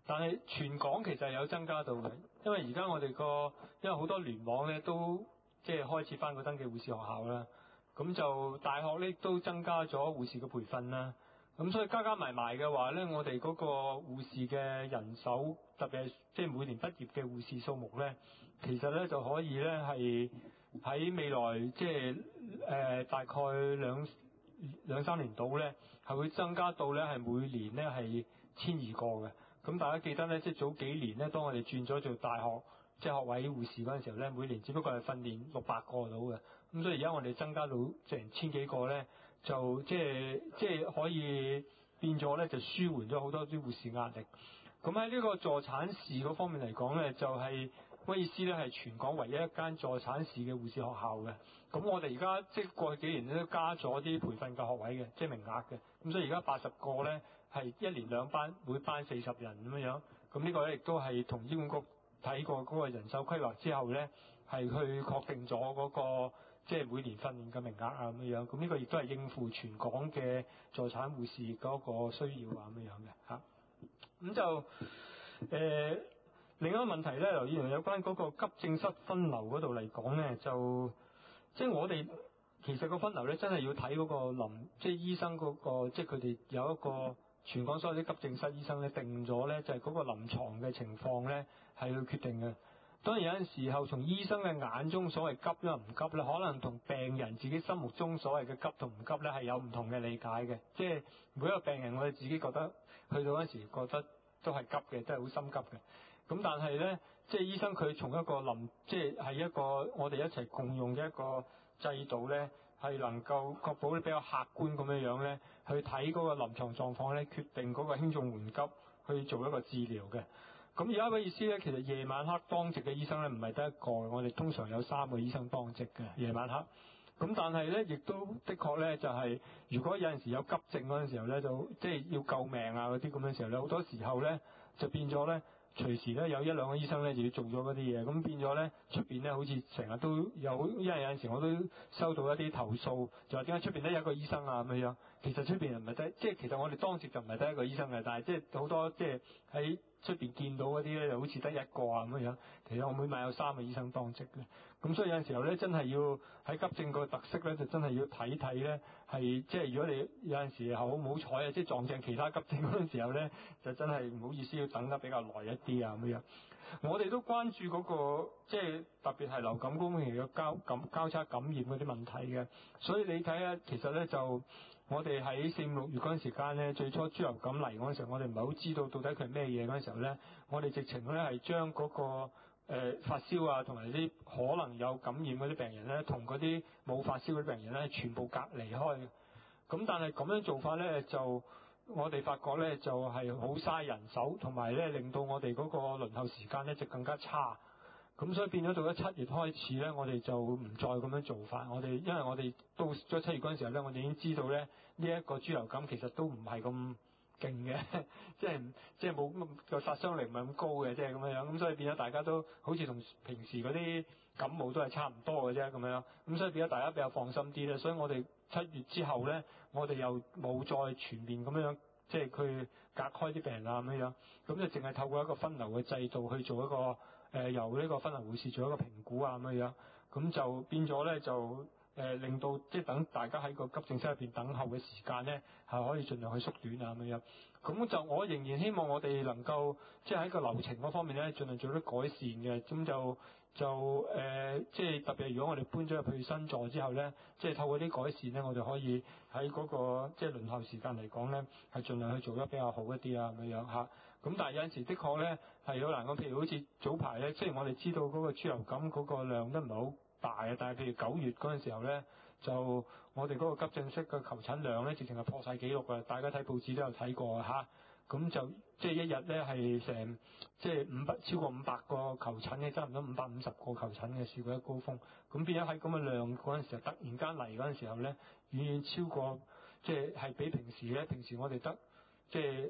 但係全港其實係有增加到嘅，因為而家我哋因為好多聯網咧都即係開始翻個登記護士學校啦，咁就大學咧都增加咗護士嘅培訓啦，咁所以加埋嘅話咧，我哋嗰個護士嘅人手，特別係即係每年畢業嘅護士數目咧，其實咧就可以咧係喺未來即係大概兩三年度咧，係會增加到咧係每年咧係1200個嘅。咁大家記得咧，即係早幾年咧，當我哋轉咗做大學即係學位護士嗰陣時候咧，每年只不過係訓練600個到嘅。咁所以而家我哋增加到成1000幾個咧，就即係可以變咗咧，就舒緩咗好多啲護士壓力。咁喺呢個助產士嗰方面嚟講咧，就係威爾斯咧係全港唯一一間助產士嘅護士學校嘅。咁我哋而家即係過去幾年都加咗啲培訓嘅學位嘅，即係名額嘅。咁所以而家80個咧係1年2班，每班40人咁樣。咁呢個咧亦都係同醫管局睇過嗰個人手規劃之後咧，係去確定咗嗰個即係每年訓練嘅名額啊咁樣。咁呢個亦都係應付全港嘅助產護士嗰個需要啊咁樣嘅嚇。咁就另一個問題咧，劉議員有關嗰個急症室分流嗰度嚟講咧，就即係我哋其實個分流咧，真係要睇嗰個即係醫生嗰個，即係佢哋有一個全港所有啲急症室醫生咧定咗咧，就係嗰個臨床嘅情況咧係去決定嘅。當然有陣時候，從醫生嘅眼中所謂急與唔急咧，可能同病人自己心目中所謂嘅急同唔急咧係有唔同嘅理解嘅。即係每一個病人，我哋自己覺得去到嗰時覺得都係急嘅，都係好心急嘅。咁但係咧，即係醫生佢從一個即係一個我哋一齊共用嘅一個制度咧，係能夠確保比較客觀咁樣樣咧，去睇嗰個臨床狀況咧，決定嗰個輕重緩急去做一個治療嘅。咁而家嘅意思咧，其實夜晚黑當值嘅醫生咧唔係得一個，我哋通常有3個醫生當值嘅夜晚黑。咁但係咧，亦都的確咧就係，如果有陣時有急症嗰陣時候咧，就即係要救命啊嗰啲咁嘅時候咧，好多時候咧就變咗咧。隨時咧有1-2個醫生咧就要做咗嗰啲嘢，咁變咗咧出邊咧好似成日都有，因為有陣時我都收到一啲投訴，就話點解出邊得一個醫生啊咁樣？其實出邊唔係得，即係其實我哋當值就唔係得一個醫生嘅，但係即係好多即係喺出邊見到嗰啲咧就好似得一個啊咁樣。其實我每晚有3個醫生當值嘅，咁所以有陣時候咧真係要喺急症個特色咧就真係要睇睇咧，係即係如果你有陣時候好唔好彩啊，即係撞正其他急症嗰陣時候咧，就真係唔好意思要等得比較耐一啲啊咁樣。我哋都關注嗰個即係特別係流感高峰期嘅交叉感染嗰啲問題嘅，所以你睇下其實咧就我哋喺4、5、6月嗰陣時間咧，最初豬流感嚟嗰陣時候，我哋唔係好知道到底佢係咩嘢嗰陣時候咧，我哋直情咧係將嗰個發燒啊同埋啲可能有感染嗰啲病人咧，同嗰啲冇發燒嗰啲病人咧，全部隔離開嘅。咁但係咁樣做法咧就我哋發覺咧就係好嘥人手，同埋咧令到我哋嗰個輪候時間咧就更加差。咁所以變咗到咗7月開始咧，我哋就唔再咁樣做法。因為我哋到咗7月嗰陣時候咧，我哋已經知道咧呢一個豬流感其實都唔係咁勁嘅，即係冇個殺傷力唔係咁高嘅，即係咁樣。咁所以變咗大家都好似同平時嗰啲感冒都係差唔多嘅啫咁樣。咁所以變咗大家比較放心啲咧。所以我哋7月之後咧，我哋又冇再全面咁樣即係佢隔開啲病人啊咁樣。咁就淨係透過一個分流嘅制度去做一個由呢個分流護士做一個評估啊咁樣。咁就變咗咧就令到即係等大家喺個急症室入邊等候嘅時間咧係可以盡量去縮短啊咁樣。咁就我仍然希望我哋能夠即係喺個流程嗰方面咧盡量做啲改善嘅。咁就即係特別如果我哋搬咗入去新座之後咧，即係透過啲改善咧，我哋可以喺嗰個即係輪候時間嚟講咧係盡量去做得比較好一啲啊咁樣嚇。咁但係有陣時的確咧係好難講，譬如好似早排咧，雖然我哋知道嗰個豬流感嗰個量都唔係好大啊，但係譬如9月嗰陣時候咧，就我哋嗰個急症室嘅求診量咧，直情係破晒紀錄㗎。大家睇報紙都有睇過嚇。咁就即係一日咧係成即係超過500個求診嘅，差唔多550個求診嘅試過一高峰。咁變咗喺咁嘅量嗰陣時候，突然間嚟嗰陣時候咧，遠遠超過即係比平時咧，平時我哋得即係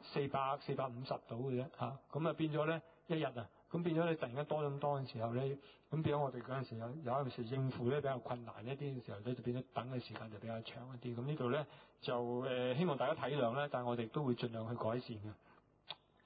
450到嘅啫嚇。咁啊變咗咧一日啊，咁變咗你突然間多咁多嘅時候咧，咁變咗我哋嗰陣時有陣時應付咧比較困難一啲嘅時候咧，就變咗等嘅時間就比較長一啲。咁呢度咧就希望大家體諒咧，但係我哋都會盡量去改善嘅。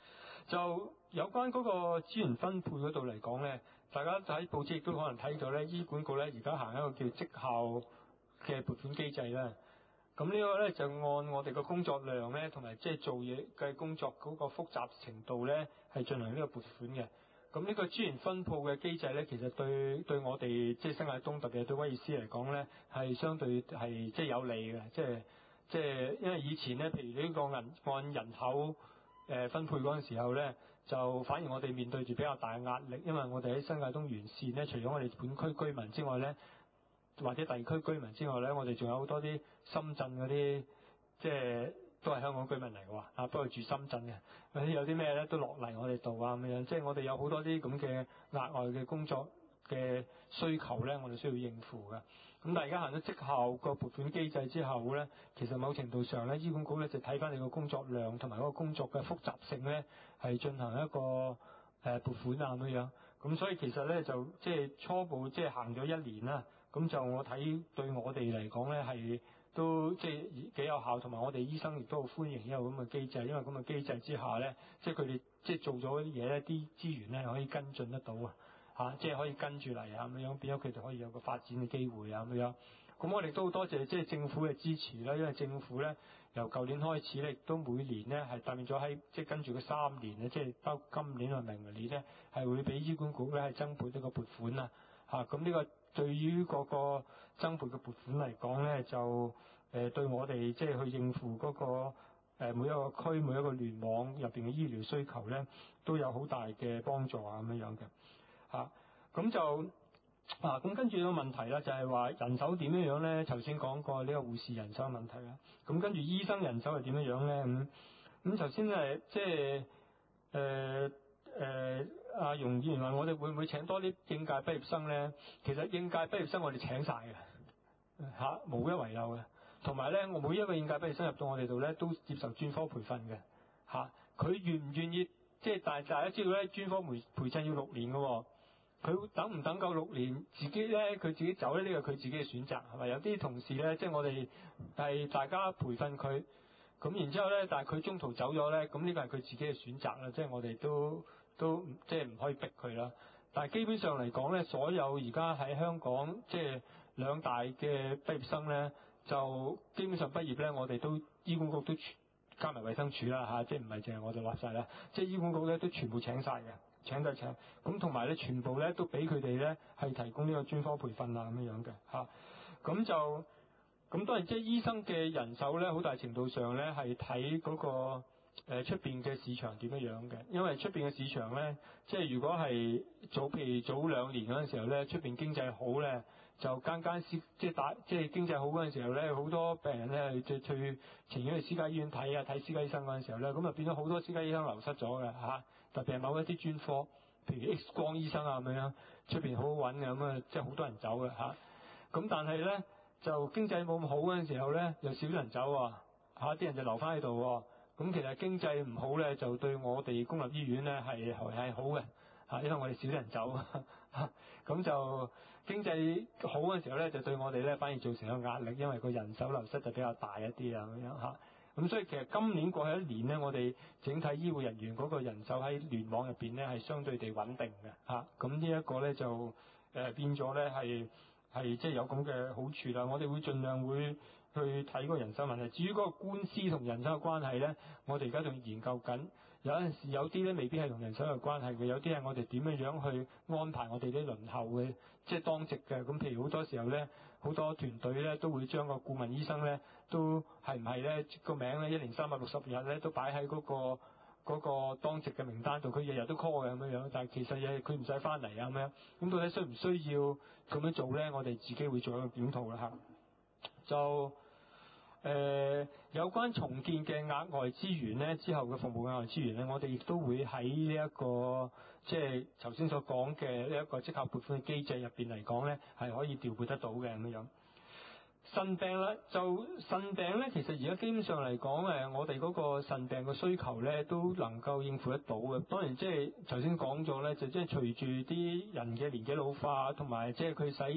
就有關嗰個資源分配嗰度嚟講咧，大家喺報紙亦都可能睇到咧，醫管局咧而家行一個叫績效嘅撥款機制啦。咁呢個咧就按我哋嘅工作量咧，同埋即係做嘢嘅工作嗰個複雜程度咧，係進行呢個撥款嘅。咁呢個資源分配嘅機制咧，其實對我哋即係新界東特別係對威爾斯嚟講咧，係相對係即係有利嘅。即係因為以前咧，譬如呢個按人口分配嗰陣時候咧，就反而我哋面對住比較大嘅壓力，因為我哋喺新界東沿線咧，除咗我哋本區居民之外咧，或者地區居民之外咧，我哋仲有好多啲深圳嗰啲，即係都係香港居民嚟嘅喎，不過住深圳嘅，有啲咩咧都落嚟我哋度啊咁樣，即係我哋有好多啲咁嘅額外嘅工作嘅需求咧，我哋需要應付嘅。咁但係而家行咗績效個撥款機制之後咧，其實某程度上咧，醫管局咧就睇翻你個工作量同埋嗰個工作嘅複雜性咧，係進行一個撥款啊咁樣。咁所以其實咧就即係初步即係行咗1年啦。咁就我睇對我哋嚟講咧係都即係幾有效，同埋我哋醫生亦都好歡迎有咁嘅機制，因為咁嘅機制之下咧，即係佢哋即係做咗啲嘢咧，啲資源咧可以跟進得到啊，即係可以跟住嚟啊咁樣，變咗佢哋可以有個發展嘅機會啊咁樣。咁我哋都好多謝即係政府嘅支持啦，因為政府咧由舊年開始咧，亦都每年咧係答應咗喺即係跟住個3年咧，即係包括今年同明年咧係會俾醫管局咧係增撥呢個撥款啊。咁呢個對於嗰個增撥嘅撥款嚟講咧，就對我哋即係去應付嗰個每一個區每一個聯網入邊嘅醫療需求咧，都有好大嘅幫助啊咁樣嘅。咁就咁跟住個問題啦，就係話人手點樣樣咧？頭先講過呢個護士人手嘅問題啦。咁跟住醫生人手係點樣樣咧？咁頭先係即係阿容議員話我哋會唔會請多啲應屆畢業生咧？其實應屆畢業生我哋請晒嘅，無一遺漏嘅。同埋咧，我每一個應屆畢業生入到我哋度咧，都接受專科培訓嘅。佢願唔願意？即係大家知道咧，專科培訓要6年嘅喎。佢等唔等夠6年，自己咧佢自己走咧，呢個佢自己嘅選擇係咪？有啲同事咧，即係我哋係大家培訓佢，咁然之後咧，但係佢中途走咗咧，咁呢個係佢自己嘅選擇啦，即係我哋都即係唔可以逼佢啦。但係基本上嚟講咧，所有而家喺香港即係2大嘅畢業生咧，就基本上畢業咧，我哋都醫管局都加埋衛生署啦即係唔係淨係我哋話晒啦，即係醫管局咧都全部請晒嘅。請咁同埋咧，全部咧都俾佢哋咧係提供呢個專科培訓啊咁樣嘅咁當然即係醫生嘅人手咧，好大程度上咧係睇嗰個出邊嘅市場點樣樣嘅，因為出邊嘅市場咧，即係如果係譬如早2年嗰陣時候咧，出邊經濟好咧，就間即係經濟好嗰陣時候咧，好多病人咧去情願去私家醫院睇私家醫生嗰陣時候咧，咁就變咗好多私家醫生流失咗嘅特別係某一啲專科，譬如 X 光醫生啊咁樣，出邊好好揾嘅咁即係好多人走嘅咁但係咧就經濟冇咁好嗰陣時候咧，又少咗人走啲人就留翻喺度咁其實經濟唔好咧，就對我哋公立醫院咧係好嘅因為我哋少咗人走咁就經濟好嗰陣時候咧，就對我哋咧反而造成咗壓力，因為個人手流失就比較大一啲咁樣咁所以其實今年過去1年咧，我哋整體醫護人員嗰個人手喺聯網入邊咧係相對地穩定嘅咁呢一個咧就變咗咧係即係有咁嘅好處啦。我哋會盡量會去睇嗰個人手問題。至於嗰個官司同人手嘅關係咧，我哋而家仲研究緊。有陣時有啲咧未必係同人手有關係嘅，有啲係我哋點樣去安排我哋啲輪候嘅，即係當值嘅。咁譬如好多時候咧，好多團隊咧都會將個顧問醫生咧都係唔係咧個名咧1年360日咧都擺喺嗰個當值嘅名單度，佢日日都 call 嘅咁樣，但係其實嘢佢唔使翻嚟咁樣。咁到底需唔需要咁樣做咧？我哋自己會做一個檢討啦就有關重建嘅額外資源咧，之後嘅服務額外資源咧，我哋亦都會喺呢一個即係頭先所講嘅呢一個績效撥款嘅機制入邊嚟講咧，係可以調撥得到嘅咁樣。腎病咧，腎病咧，其實而家基本上嚟講我哋嗰個腎病嘅需求咧，都能夠應付得到嘅。當然即係頭先講咗咧，就即係隨住啲人嘅年紀老化，同埋即係佢使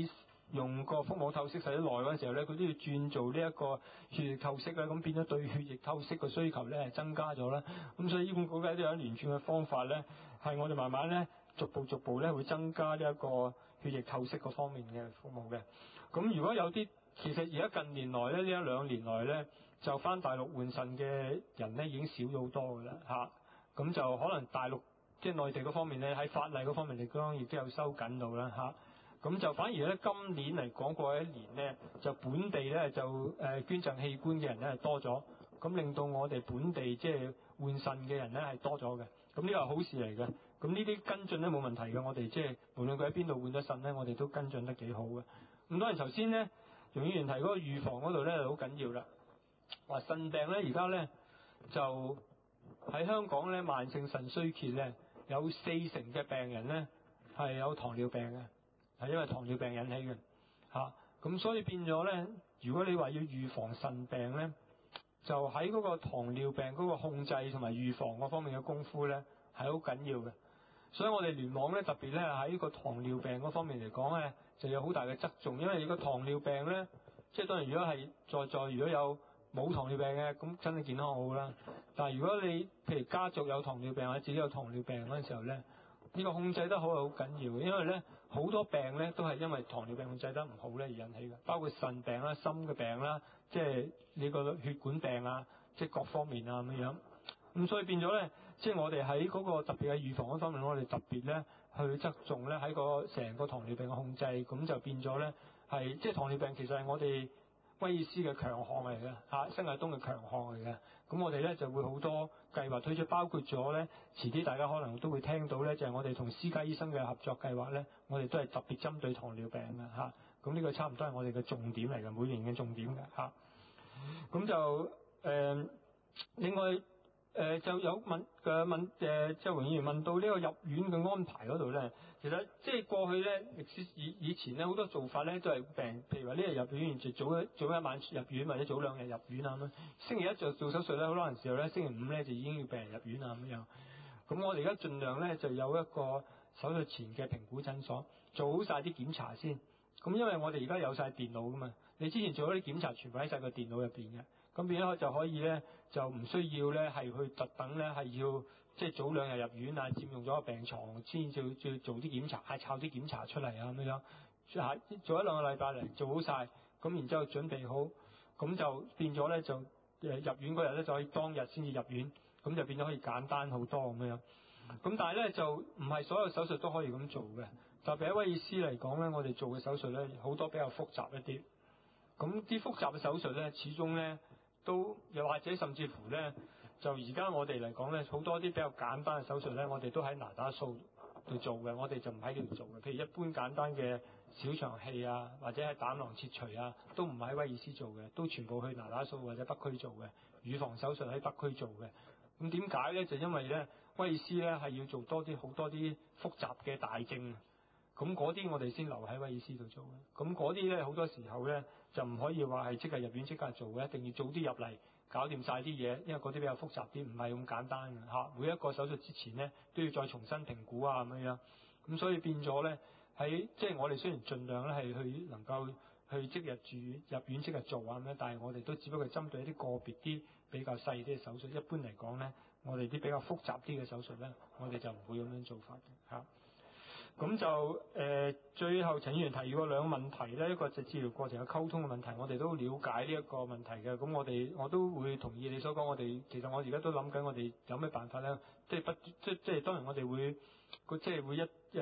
用個腹膜透析使得耐嗰陣時候咧，佢都要轉做呢一個血液透析咧，咁變咗對血液透析嘅需求咧係增加咗啦。咁所以醫管局咧都有一連串嘅方法咧，係我哋慢慢咧逐步咧會增加呢一個血液透析嗰方面嘅服務嘅。咁如果有啲其實而家近年來咧，呢一兩年來咧，就翻大陸換腎嘅人咧已經少咗好多㗎啦嚇。咁就可能大陸即係內地嗰方面咧，喺法例嗰方面嚟講亦都有收緊到啦嚇。咁就反而咧今年嚟講過一年咧，就本地咧就捐贈器官嘅人咧係多咗，咁令到我哋本地即係換腎嘅人咧係多咗嘅。咁呢個係好事嚟嘅。咁呢啲跟進咧冇問題嘅，我哋即係無論佢喺邊度換咗腎咧，我哋都跟進得幾好嘅。咁當然頭先咧，容議員提嗰個預防嗰度咧好緊要啦。話腎病咧而家咧就喺香港咧慢性腎衰竭咧有40%嘅病人咧係有糖尿病嘅。係因為糖尿病引起嘅嚇，咁所以變咗咧，如果你話要預防腎病咧，就喺嗰個糖尿病嗰個控制同埋預防嗰方面嘅功夫咧係好緊要嘅。所以我哋聯網咧特別咧喺個糖尿病嗰方面嚟講咧，就有好大嘅側重，因為個糖尿病咧，即係當然如果係在如果有冇糖尿病嘅，咁身體健康好啦。但係如果你譬如家族有糖尿病或者自己有糖尿病嗰陣時候咧，呢個控制得好係好緊要嘅，因為咧好多病咧都係因為糖尿病控制得唔好咧而引起嘅，包括腎病啦、心嘅病啦，即係你個血管病啊，即係各方面啊咁樣。咁所以變咗咧，即係我哋喺嗰個特別嘅預防嗰方面，我哋特別咧去側重咧喺個成個糖尿病嘅控制，咁就變咗咧係即係糖尿病其實係我哋威爾斯嘅強項嚟嘅嚇，新界東嘅強項嚟嘅。咁我哋咧就會好多計劃推出，包括咗咧遲啲大家可能都會聽到咧，就係我哋同私家醫生嘅合作計劃咧，我哋都係特別針對糖尿病嘅嚇。咁呢個差唔多係我哋嘅重點嚟嘅，每年嘅重點嘅嚇。咁就另外就有問即係榮議員問到呢個入院嘅安排嗰度咧，其實即係過去咧歷史以前咧好多做法咧都係病，譬如話呢日入院就早一晚入院或者早2日入院啊咁樣。星期一就做手術咧，好多陣時候咧星期5咧就已經要病人入院啊咁樣。咁我哋而家盡量咧就有一個手術前嘅評估診所，做好晒啲檢查先。咁因為我哋而家有晒電腦噶嘛，你之前做嗰啲檢查全部喺晒個電腦入邊嘅。咁變咗就可以咧，就唔需要咧係去特等咧係要即係早2日入院啊，佔用咗個病床先至做啲檢查，抄啲檢查出嚟啊咁樣，做1-2個禮拜嚟做好晒，咁然之後準備好，咁就變咗咧就入院嗰日咧就可以當日先至入院，咁就變咗可以簡單好多咁樣。咁但係咧就唔係所有手術都可以咁做嘅，特別喺威爾斯嚟講咧，我哋做嘅手術咧好多比較複雜一啲，咁啲複雜嘅手術咧始終咧。都又或者甚至乎咧，就而家我哋嚟講咧，好多啲比較簡單嘅手術咧，我哋都喺拿打素度做嘅，我哋就唔喺呢度做嘅。譬如一般簡單嘅小腸氣啊，或者係膽囊切除啊，都唔喺威爾斯做嘅，都全部去拿打素或者北區做嘅。乳房手術喺北區做嘅。咁點解咧？就因為咧，威爾斯咧係要做好多啲複雜嘅大症。咁嗰啲我哋先留喺威爾斯度做嘅，咁嗰啲咧好多時候咧就唔可以話係即刻入院即刻做嘅，一定要早啲入嚟搞掂晒啲嘢，因為嗰啲比較複雜啲，唔係咁簡單嘅嚇。每一個手術之前咧都要再重新評估啊咁樣，咁所以變咗咧喺即係我哋雖然盡量咧係去能夠去即日入院即日做啊咁樣，但係我哋都只不過針對一啲個別啲比較細啲嘅手術。一般嚟講咧，我哋啲比較複雜啲嘅手術咧，我哋就唔會咁樣做法嘅嚇。咁就最後陳議員提過2個問題咧，一個就治療過程嘅溝通嘅問題，我哋都了解呢一個問題嘅。咁我都會同意你所講，其實我而家都諗緊我哋有咩辦法咧，即係當然我哋會即係會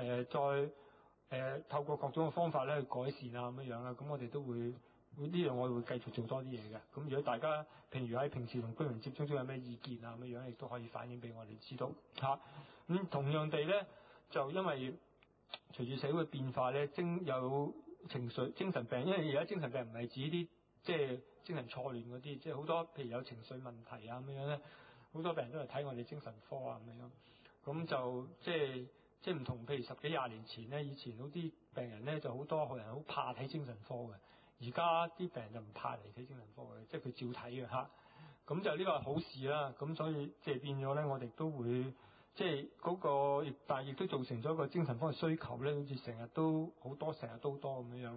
再透過各種嘅方法咧去改善啊咁樣啦。咁我哋都會呢樣我會繼續做多啲嘢嘅。咁如果大家譬如喺平時同居民接觸中有咩意見啊咁樣，亦都可以反映俾我哋知道嚇。咁同樣地咧，就因為隨住社會變化咧，有情緒精神病，因為而家精神病唔係指啲即係精神錯亂嗰啲，即係好多譬如有情緒問題啊咁樣咧，好多病人都係睇我哋精神科啊咁樣，咁就即係唔同，譬如10幾20年前咧，以前嗰啲病人咧就好多人好怕睇精神科嘅，而家啲病人就唔怕嚟睇精神科嘅，即係佢照睇嘅嚇，咁就呢個係好事啦，咁所以即係變咗咧，我哋都會。即係嗰個，但係亦都造成咗個精神科嘅需求咧，好似成日都多咁樣。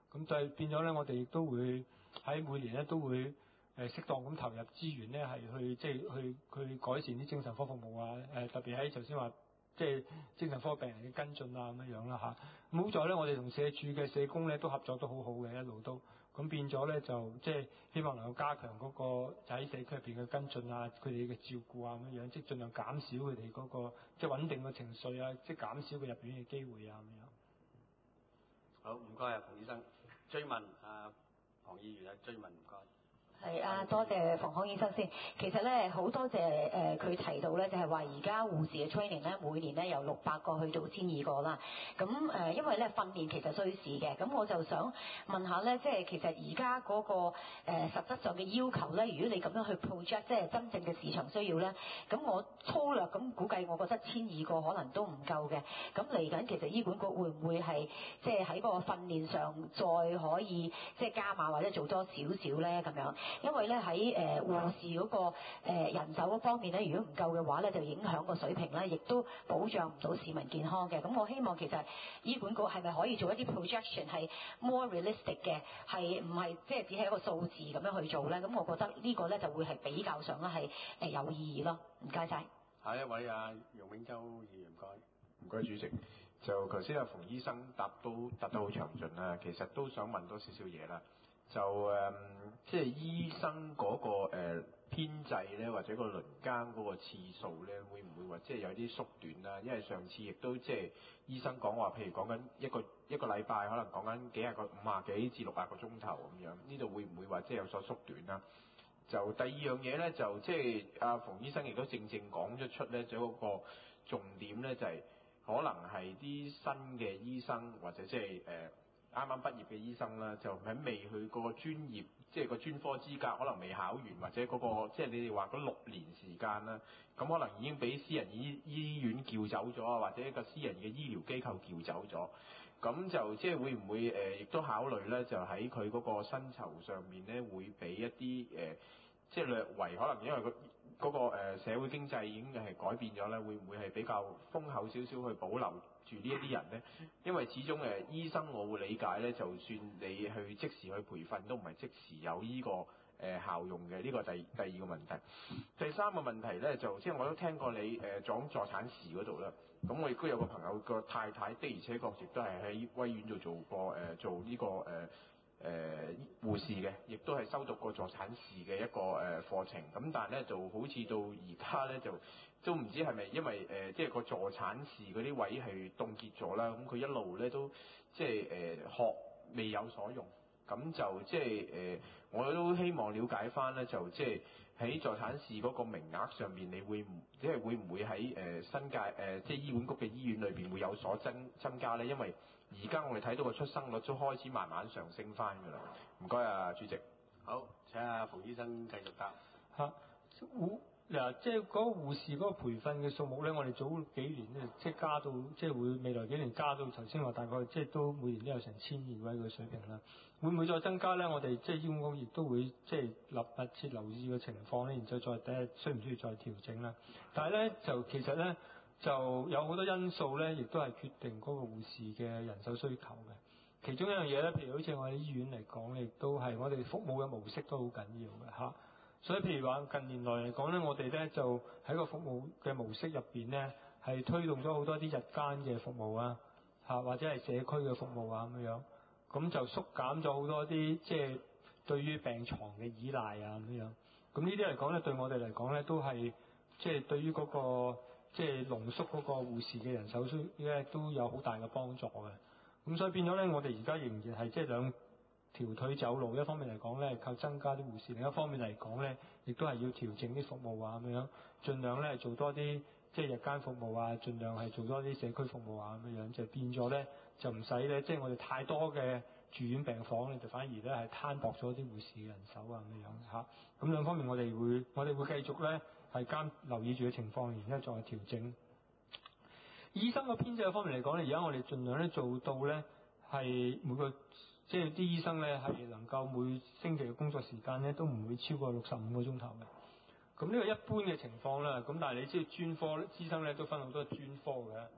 咁就係變咗咧，我哋亦都會喺每年咧都會適當咁投入資源咧，係去即係去改善啲精神科服務啊，特別喺頭先話即係精神科病人嘅跟進啊咁樣啦嚇。咁好在咧，我哋同社署嘅社工咧都合作得好好嘅，一路都咁變咗咧就即係希望能夠加強嗰個就喺社區入邊嘅跟進啊，佢哋嘅照顧啊咁樣，即係盡量減少佢哋嗰個即係穩定嘅情緒啊，即係減少佢入院嘅機會啊咁樣。 好，唔該啊，馮醫生。追問啊，龐議員啊，追問唔該。 係啊，多謝馮康醫生先。其實咧，好多謝佢提到咧，就係話而家護士嘅 training 咧，每年咧由600個去到1200個啦。咁因為咧訓練其實需時嘅，咁我就想問下咧，即係其實而家嗰個實質上嘅要求咧，如果你咁樣去 project 即係真正嘅市場需要咧，咁我粗略咁估計，我覺得1200個可能都唔夠嘅。咁嚟緊其實醫管局會唔會係即係喺個訓練上再可以即係加碼或者做多少少咧咁樣？因為咧喺護士嗰個人手嗰方面咧，如果唔夠嘅話咧，就影響個水平咧，亦都保障唔到市民健康嘅。咁我希望其實醫管局係咪可以做一啲 projection 係 more realistic 嘅，係唔係即係只係一個數字咁樣去做咧？咁我覺得呢個咧就會係比較上咧係有意義咯。唔該晒。 下一位啊，楊永洲議員唔該。 唔該主席。就頭先阿馮醫生答得好詳盡啦，其實都想問多少少嘢啦。就即係醫生嗰個編制咧，或者個輪更嗰個次數咧，會唔會話即係有啲縮短啦？因為上次亦都即係醫生講話，譬如講緊一個禮拜，可能講緊幾廿個50幾至60個鐘頭咁樣，呢度會唔會話即係有所縮短啦？就第二樣嘢咧，就即係阿馮醫生亦都正講咗出咧，就嗰個重點咧，就係可能係啲新嘅醫生或者即係啱啱畢業嘅醫生啦，就喺未去個專業，即係個專科資格可能未考完，或者嗰個即係你哋話嗰6年時間啦，咁可能已經俾私人醫院叫走咗啊，或者一個私人嘅醫療機構叫走咗，咁就即係會唔會亦都考慮咧？就喺佢嗰個薪酬上面咧，會俾一啲即係略為可能因為嗰個社會經濟已經係改變咗咧，會唔會係比較豐厚少少去保留住呢一啲人咧？因為始終醫生我會理解咧，就算你去即時去培訓，都唔係即時有呢個效用嘅。呢個第二個問題。第三個問題咧，就即係我都聽過你講助產士嗰度啦。咁我亦都有個朋友個太太的而且確亦都係喺威院度做過做呢個護士嘅，亦都係修讀過助產士嘅一個課程。咁但係咧，就好似到而家咧，就都唔知係咪因為即係個助產士嗰啲位係凍結咗啦。咁佢一路咧都即係學未有所用。咁就即係我都希望了解翻咧，就即係喺助產士嗰個名額上面，你會唔會喺新界即係醫管局嘅醫院裏邊會有所增加咧？因為而家我哋睇到個出生率都開始慢慢上升翻㗎啦。唔該啊，主席。 好，請阿馮醫生繼續答。 嗱，即係嗰個護士嗰個培訓嘅數目咧，我哋早幾年咧，即係加到，即係會未來幾年加到頭先話大概，即係都每年都有成1200位嘅水平啦。會唔會再增加咧？我哋即係醫管局亦都會即係密切留意個情況咧，然之後再睇下需唔需要再調整啦。但係咧就其實咧就有好多因素咧，亦都係決定嗰個護士嘅人手需求嘅。其中一樣嘢咧，譬如好似我哋醫院嚟講，亦都係我哋服務嘅模式都好緊要嘅嚇。所以譬如話近年來嚟講咧，我哋咧就喺個服務嘅模式入邊咧，係推動咗好多啲日間嘅服務啊，或者係社區嘅服務啊咁樣，咁就縮減咗好多啲即係對於病床嘅依賴啊咁樣。咁呢啲嚟講咧，對我哋嚟講咧，都係即係對於嗰個即係濃縮嗰個護士嘅人手需咧，都有好大嘅幫助嘅。咁所以變咗咧，我哋而家仍然係即係兩條腿走路，一方面嚟講咧，靠增加啲護士；另一方面嚟講咧，亦都係要調整啲服務啊咁樣，盡量咧做多啲即係日間服務啊，盡量係做多啲社區服務啊咁樣，就變咗咧就唔使咧，即係我哋太多嘅住院病房咧，就反而咧係攤薄咗啲護士嘅人手啊咁樣嚇。咁兩方面我哋會繼續咧係留意住嘅情況，然之後再調整。醫生嘅編制方面嚟講咧，而家我哋盡量咧做到咧係每個。即係啲醫生咧係能夠每星期嘅工作時間咧都唔會超過65個鐘頭嘅。咁呢個一般嘅情況啦。咁但係你知道專科醫生咧都分好多專科嘅。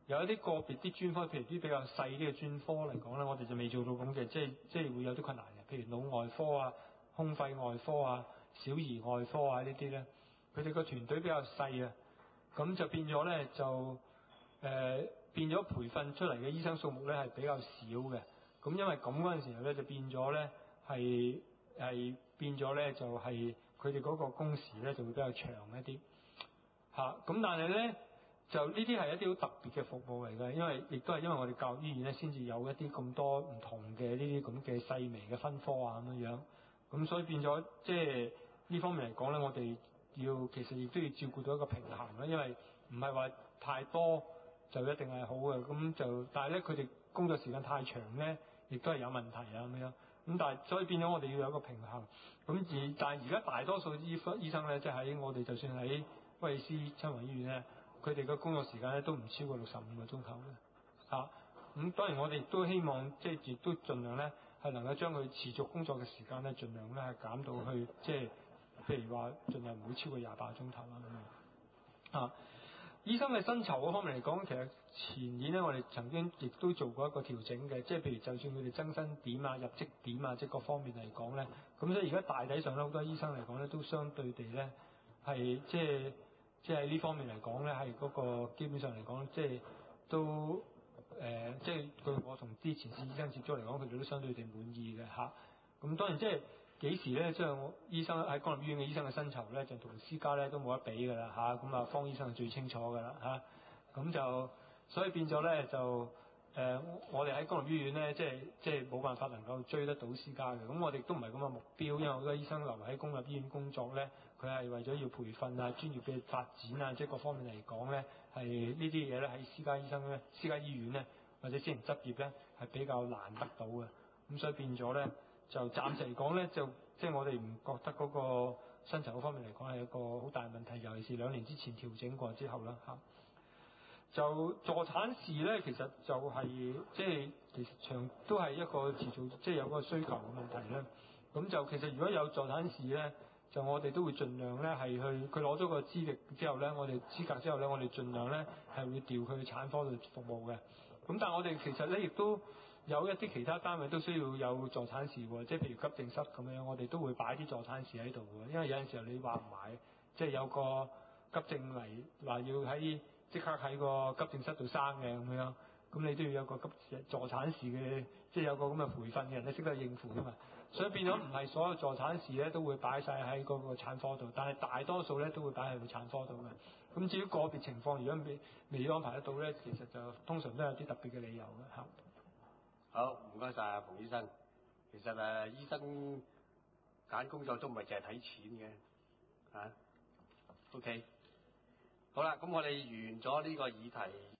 有一啲個別啲專科，譬如啲比較細啲嘅專科嚟講咧，我哋就未做到咁嘅，即係會有啲困難嘅。譬如腦外科啊、胸肺外科啊、小兒外科啊呢啲咧，佢哋個團隊比較細啊，咁就變咗咧變咗培訓出嚟嘅醫生數目咧係比較少嘅。咁因為咁嗰陣時候咧就變咗咧係變咗咧就係佢哋嗰個工時咧就會比較長一啲嚇。咁但係咧就呢啲係一啲好特別嘅服務嚟嘅，因為亦都係因為我哋教育醫院咧先至有一啲咁多唔同嘅呢啲咁嘅細微嘅分科啊咁樣樣。咁所以變咗即係呢方面嚟講咧，我哋其實亦都要照顧到一個平衡啦，因為唔係話太多就一定係好嘅。咁就但係咧佢哋工作時間太長咧，亦都係有問題啊咁樣。咁但係所以變咗我哋要有一個平衡。但係而家大多數醫生咧，即係喺我哋就算喺威爾斯親王醫院咧，佢哋嘅工作時間咧都唔超過65個鐘頭嘅嚇。咁當然我哋亦都希望即係亦都盡量咧係能夠將佢持續工作嘅時間咧，盡量咧係減到去即係譬如話盡量唔會超過28個鐘頭啦咁樣。醫生嘅薪酬嗰方面嚟講，其實前年咧我哋曾經亦都做過一個調整嘅，即係譬如就算佢哋增薪點啊、入職點啊，即係各方面嚟講咧，咁所以而家大體上咧好多醫生嚟講咧都相對地咧係即係呢方面嚟講咧係嗰個基本上嚟講即係都即係據我同啲前線醫生接觸嚟講，佢哋都相對地滿意嘅嚇。咁當然即係幾時咧，即係我醫生喺公立醫院嘅醫生嘅薪酬咧，就同私家咧都冇得比㗎啦嚇。咁啊，方醫生係最清楚㗎啦嚇。咁就所以變咗咧就我哋喺公立醫院咧，即係冇辦法能夠追得到私家嘅。咁我哋都唔係咁嘅目標，因為好多醫生留喺公立醫院工作咧，佢係為咗要培訓啊、專業嘅發展啊，即係各方面嚟講咧，係呢啲嘢咧喺私家醫院咧或者私人執業咧係比較難得到嘅。咁所以變咗咧就暫時嚟講咧就即係我哋唔覺得嗰個薪酬嗰方面嚟講係一個好大問題，尤其是2年之前調整過之後啦嚇。就助產士咧，其實就係即係其實長都係一個持續即係有個需求嘅問題咧。咁就其實如果有助產士咧，就我哋都會盡量咧係去佢攞咗個資歷之後咧，我哋資格之後咧，我哋盡量咧係會調佢去產科度服務嘅。咁但係我哋其實咧亦都有一啲其他單位都需要有助產士喎，即係譬如急症室咁樣，我哋都會擺啲助產士喺度嘅，因為有陣時候你話唔埋，即係有個急症嚟話要即刻喺個急症室度生嘅咁樣，咁你都要有個助產士嘅，即係有個咁嘅培訓嘅人咧識得應付㗎嘛。所以變咗唔係所有助產士咧都會擺晒喺嗰個產科度，但係大多數咧都會擺喺個產科度嘅。咁至於個別情況，如果未安排得到咧，其實就通常都有啲特別嘅理由嘅嚇。 好，唔該晒啊，馮醫生。其實醫生揀工作都唔係淨係睇錢嘅，嚇。OK，好啦，咁我哋完咗呢個議題。